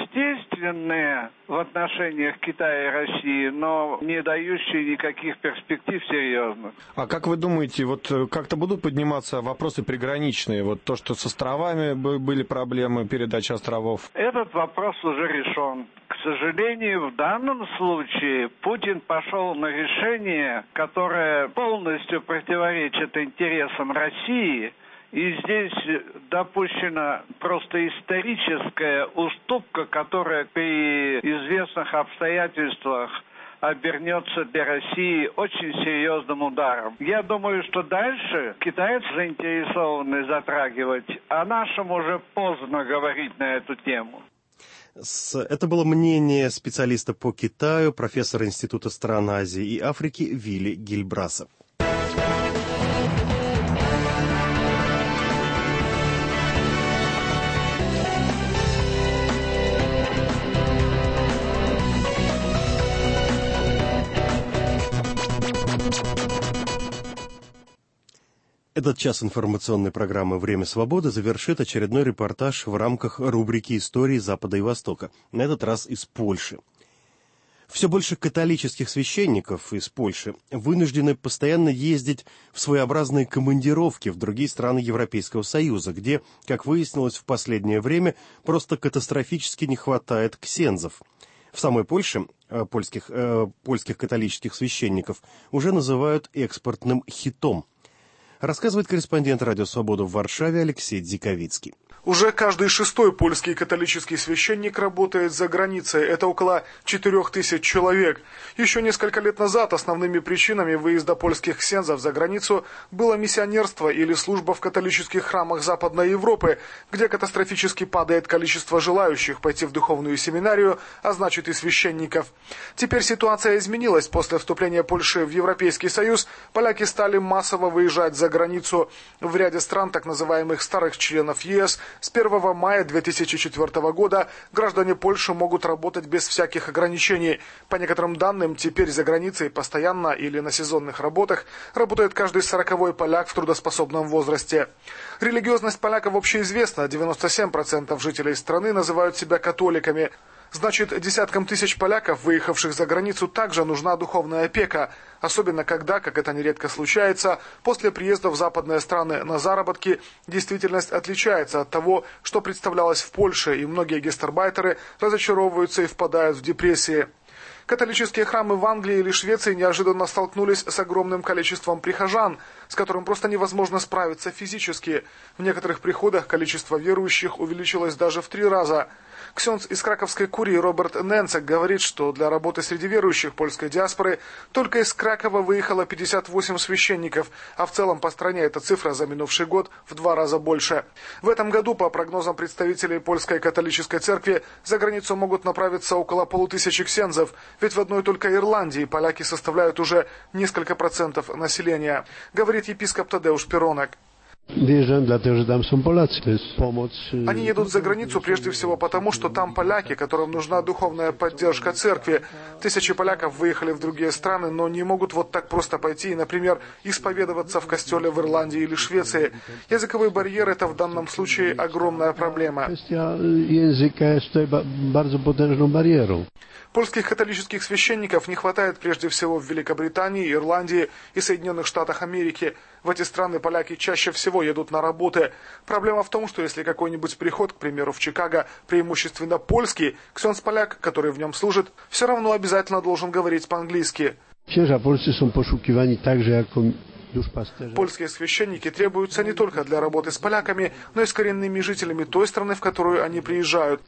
естественная в отношениях Китая и России, но не дающая никаких перспектив серьезных. А как вы думаете, вот как-то будут подниматься вопросы приграничные? Вот то, что с островами были проблемы, передача островов? Этот вопрос уже решен. К сожалению, в данном случае Путин пошел на решение, которое полностью противоречит интересам России, и здесь допущена просто историческая уступка, которая при известных обстоятельствах обернется для России очень серьезным ударом. Я думаю, что дальше китайцы заинтересованы затрагивать, а нашим уже поздно говорить на эту тему. Это было мнение специалиста по Китаю, профессора Института стран Азии и Африки Вилли Гильбраса. Этот час информационной программы «Время свободы» завершит очередной репортаж в рамках рубрики «Истории Запада и Востока», на этот раз из Польши. Все больше католических священников из Польши вынуждены постоянно ездить в своеобразные командировки в другие страны Европейского Союза, где, как выяснилось в последнее время, просто катастрофически не хватает ксензов. В самой Польше польских, э, польских католических священников уже называют экспортным хитом. Рассказывает корреспондент «Радио Свобода» в Варшаве Алексей Дзиковицкий. Уже каждый шестой польский католический священник работает за границей. Это около четырех тысяч человек. Еще несколько лет назад основными причинами выезда польских ксензов за границу было миссионерство или служба в католических храмах Западной Европы, где катастрофически падает количество желающих пойти в духовную семинарию, а значит и священников. Теперь ситуация изменилась. После вступления Польши в Европейский Союз поляки стали массово выезжать за границу. В ряде стран, так называемых старых членов ЕС, с первого мая две тысячи четвёртого года граждане Польши могут работать без всяких ограничений. По некоторым данным, теперь за границей постоянно или на сезонных работах работает каждый сороковой поляк в трудоспособном возрасте. Религиозность поляков общеизвестна. девяносто семь процентов жителей страны называют себя католиками. Значит, десяткам тысяч поляков, выехавших за границу, также нужна духовная опека. Особенно когда, как это нередко случается, после приезда в западные страны на заработки действительность отличается от того, что представлялось в Польше, и многие гастарбайтеры разочаровываются и впадают в депрессии. Католические храмы в Англии или Швеции неожиданно столкнулись с огромным количеством прихожан, с которым просто невозможно справиться физически. В некоторых приходах количество верующих увеличилось даже в три раза. Ксенц из краковской курии Роберт Ненцек говорит, что для работы среди верующих польской диаспоры только из Кракова выехало пятьдесят восемь священников, а в целом по стране эта цифра за минувший год в два раза больше. В этом году, по прогнозам представителей польской католической церкви, за границу могут направиться около полутысячи ксензов, ведь в одной только Ирландии поляки составляют уже несколько процентов населения, говорит епископ Тадeusz Пиронек. Они едут за границу прежде всего потому, что там поляки, которым нужна духовная поддержка церкви. Тысячи поляков выехали в другие страны, но не могут вот так просто пойти и, например, исповедоваться в костеле в Ирландии или Швеции. Языковой барьер – это в данном случае огромная проблема. Польских католических священников не хватает прежде всего в Великобритании, Ирландии и Соединенных Штатах Америки. В эти страны поляки чаще всего едут на работы. Проблема в том, что если какой-нибудь приход, к примеру, в Чикаго, преимущественно польский, ксенз-поляк, который в нем служит, все равно обязательно должен говорить по-английски. Польские священники требуются не только для работы с поляками, но и с коренными жителями той страны, в которую они приезжают,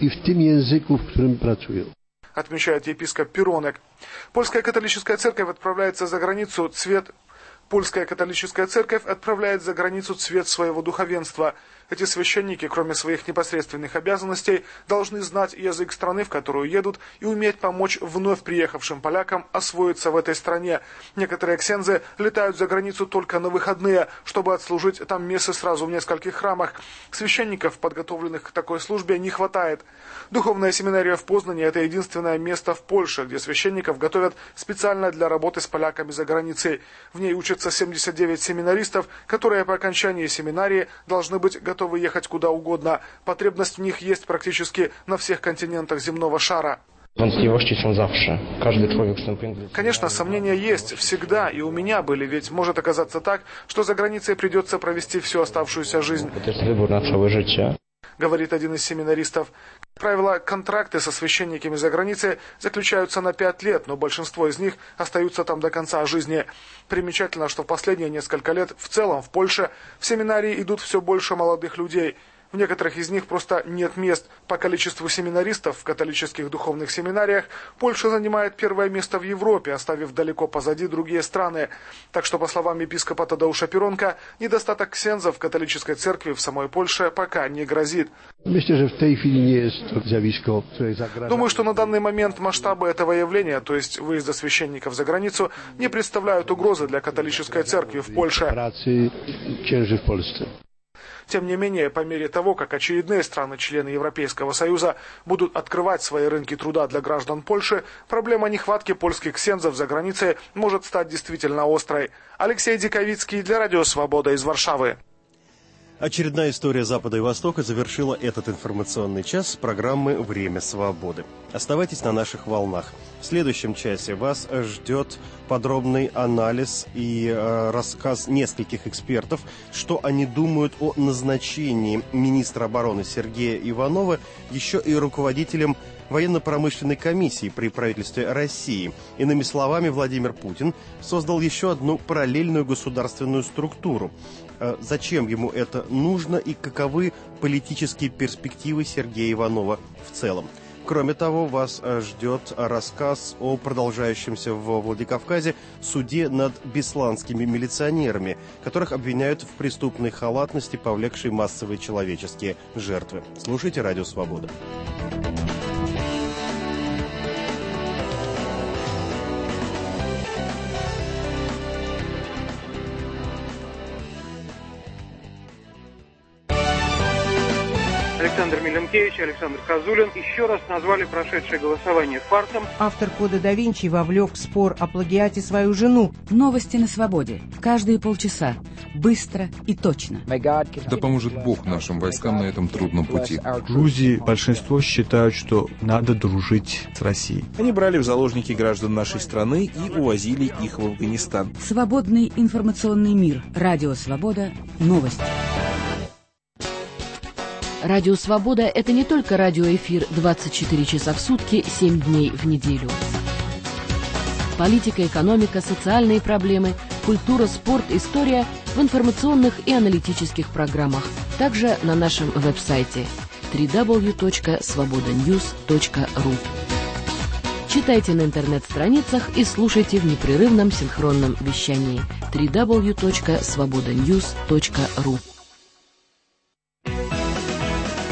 отмечает епископ Пиронек. Польская католическая церковь отправляется за границу цвет... Польская католическая церковь отправляет за границу цвет своего духовенства. Эти священники, кроме своих непосредственных обязанностей, должны знать язык страны, в которую едут, и уметь помочь вновь приехавшим полякам освоиться в этой стране. Некоторые ксензы летают за границу только на выходные, чтобы отслужить там мессы сразу в нескольких храмах. Священников, подготовленных к такой службе, не хватает. Духовная семинария в Познане – это единственное место в Польше, где священников готовят специально для работы с поляками за границей. В ней учатся семьдесят девять семинаристов, которые по окончании семинарии должны быть готовы ехать куда угодно. Потребность в них есть практически на всех континентах земного шара. Конечно, сомнения есть всегда, и у меня были, ведь может оказаться так, что за границей придется провести всю оставшуюся жизнь, говорит один из семинаристов. Как правило, контракты со священниками за границей заключаются на пять лет, но большинство из них остаются там до конца жизни. Примечательно, что в последние несколько лет в целом в Польше в семинарии идут все больше молодых людей. В некоторых из них просто нет мест. По количеству семинаристов в католических духовных семинариях Польша занимает первое место в Европе, оставив далеко позади другие страны. Так что, по словам епископа Тадеusza Пиронка, недостаток ксензов в католической церкви в самой Польше пока не грозит. Думаю, что на данный момент масштабы этого явления, то есть выезда священников за границу, не представляют угрозы для католической церкви в Польше. Тем не менее, по мере того, как очередные страны-члены Европейского Союза будут открывать свои рынки труда для граждан Польши, проблема нехватки польских ксензов за границей может стать действительно острой. Алексей Диковицкий для Радио Свобода из Варшавы. Очередная история Запада и Востока завершила этот информационный час программы «Время свободы». Оставайтесь на наших волнах. В следующем часе вас ждет подробный анализ и э, рассказ нескольких экспертов, что они думают о назначении министра обороны Сергея Иванова еще и руководителем военно-промышленной комиссии при правительстве России. Иными словами, Владимир Путин создал еще одну параллельную государственную структуру. Э, зачем ему это нужно и каковы политические перспективы Сергея Иванова в целом? Кроме того, вас ждет рассказ о продолжающемся в Владикавказе суде над бесланскими милиционерами, которых обвиняют в преступной халатности, повлекшей массовые человеческие жертвы. Слушайте «Радио Свобода». Александр Миленкевич, Александр Козулин еще раз назвали прошедшее голосование фарсом. Автор «Кода да Винчи» вовлек в спор о плагиате свою жену. Новости на свободе. Каждые полчаса. Быстро и точно. Да поможет Бог нашим войскам на этом трудном пути. В Грузии большинство считают, что надо дружить с Россией. Они брали в заложники граждан нашей страны и увозили их в Афганистан. Свободный информационный мир. Радио Свобода. Новости. Радио «Свобода» — это не только радиоэфир двадцать четыре часа в сутки, семь дней в неделю. Политика, экономика, социальные проблемы, культура, спорт, история в информационных и аналитических программах. Также на нашем веб-сайте дабл ю дабл ю дабл ю точка свобода ньюс точка ру. Читайте на интернет-страницах и слушайте в непрерывном синхронном вещании дабл ю дабл ю дабл ю точка свобода ньюс точка ру.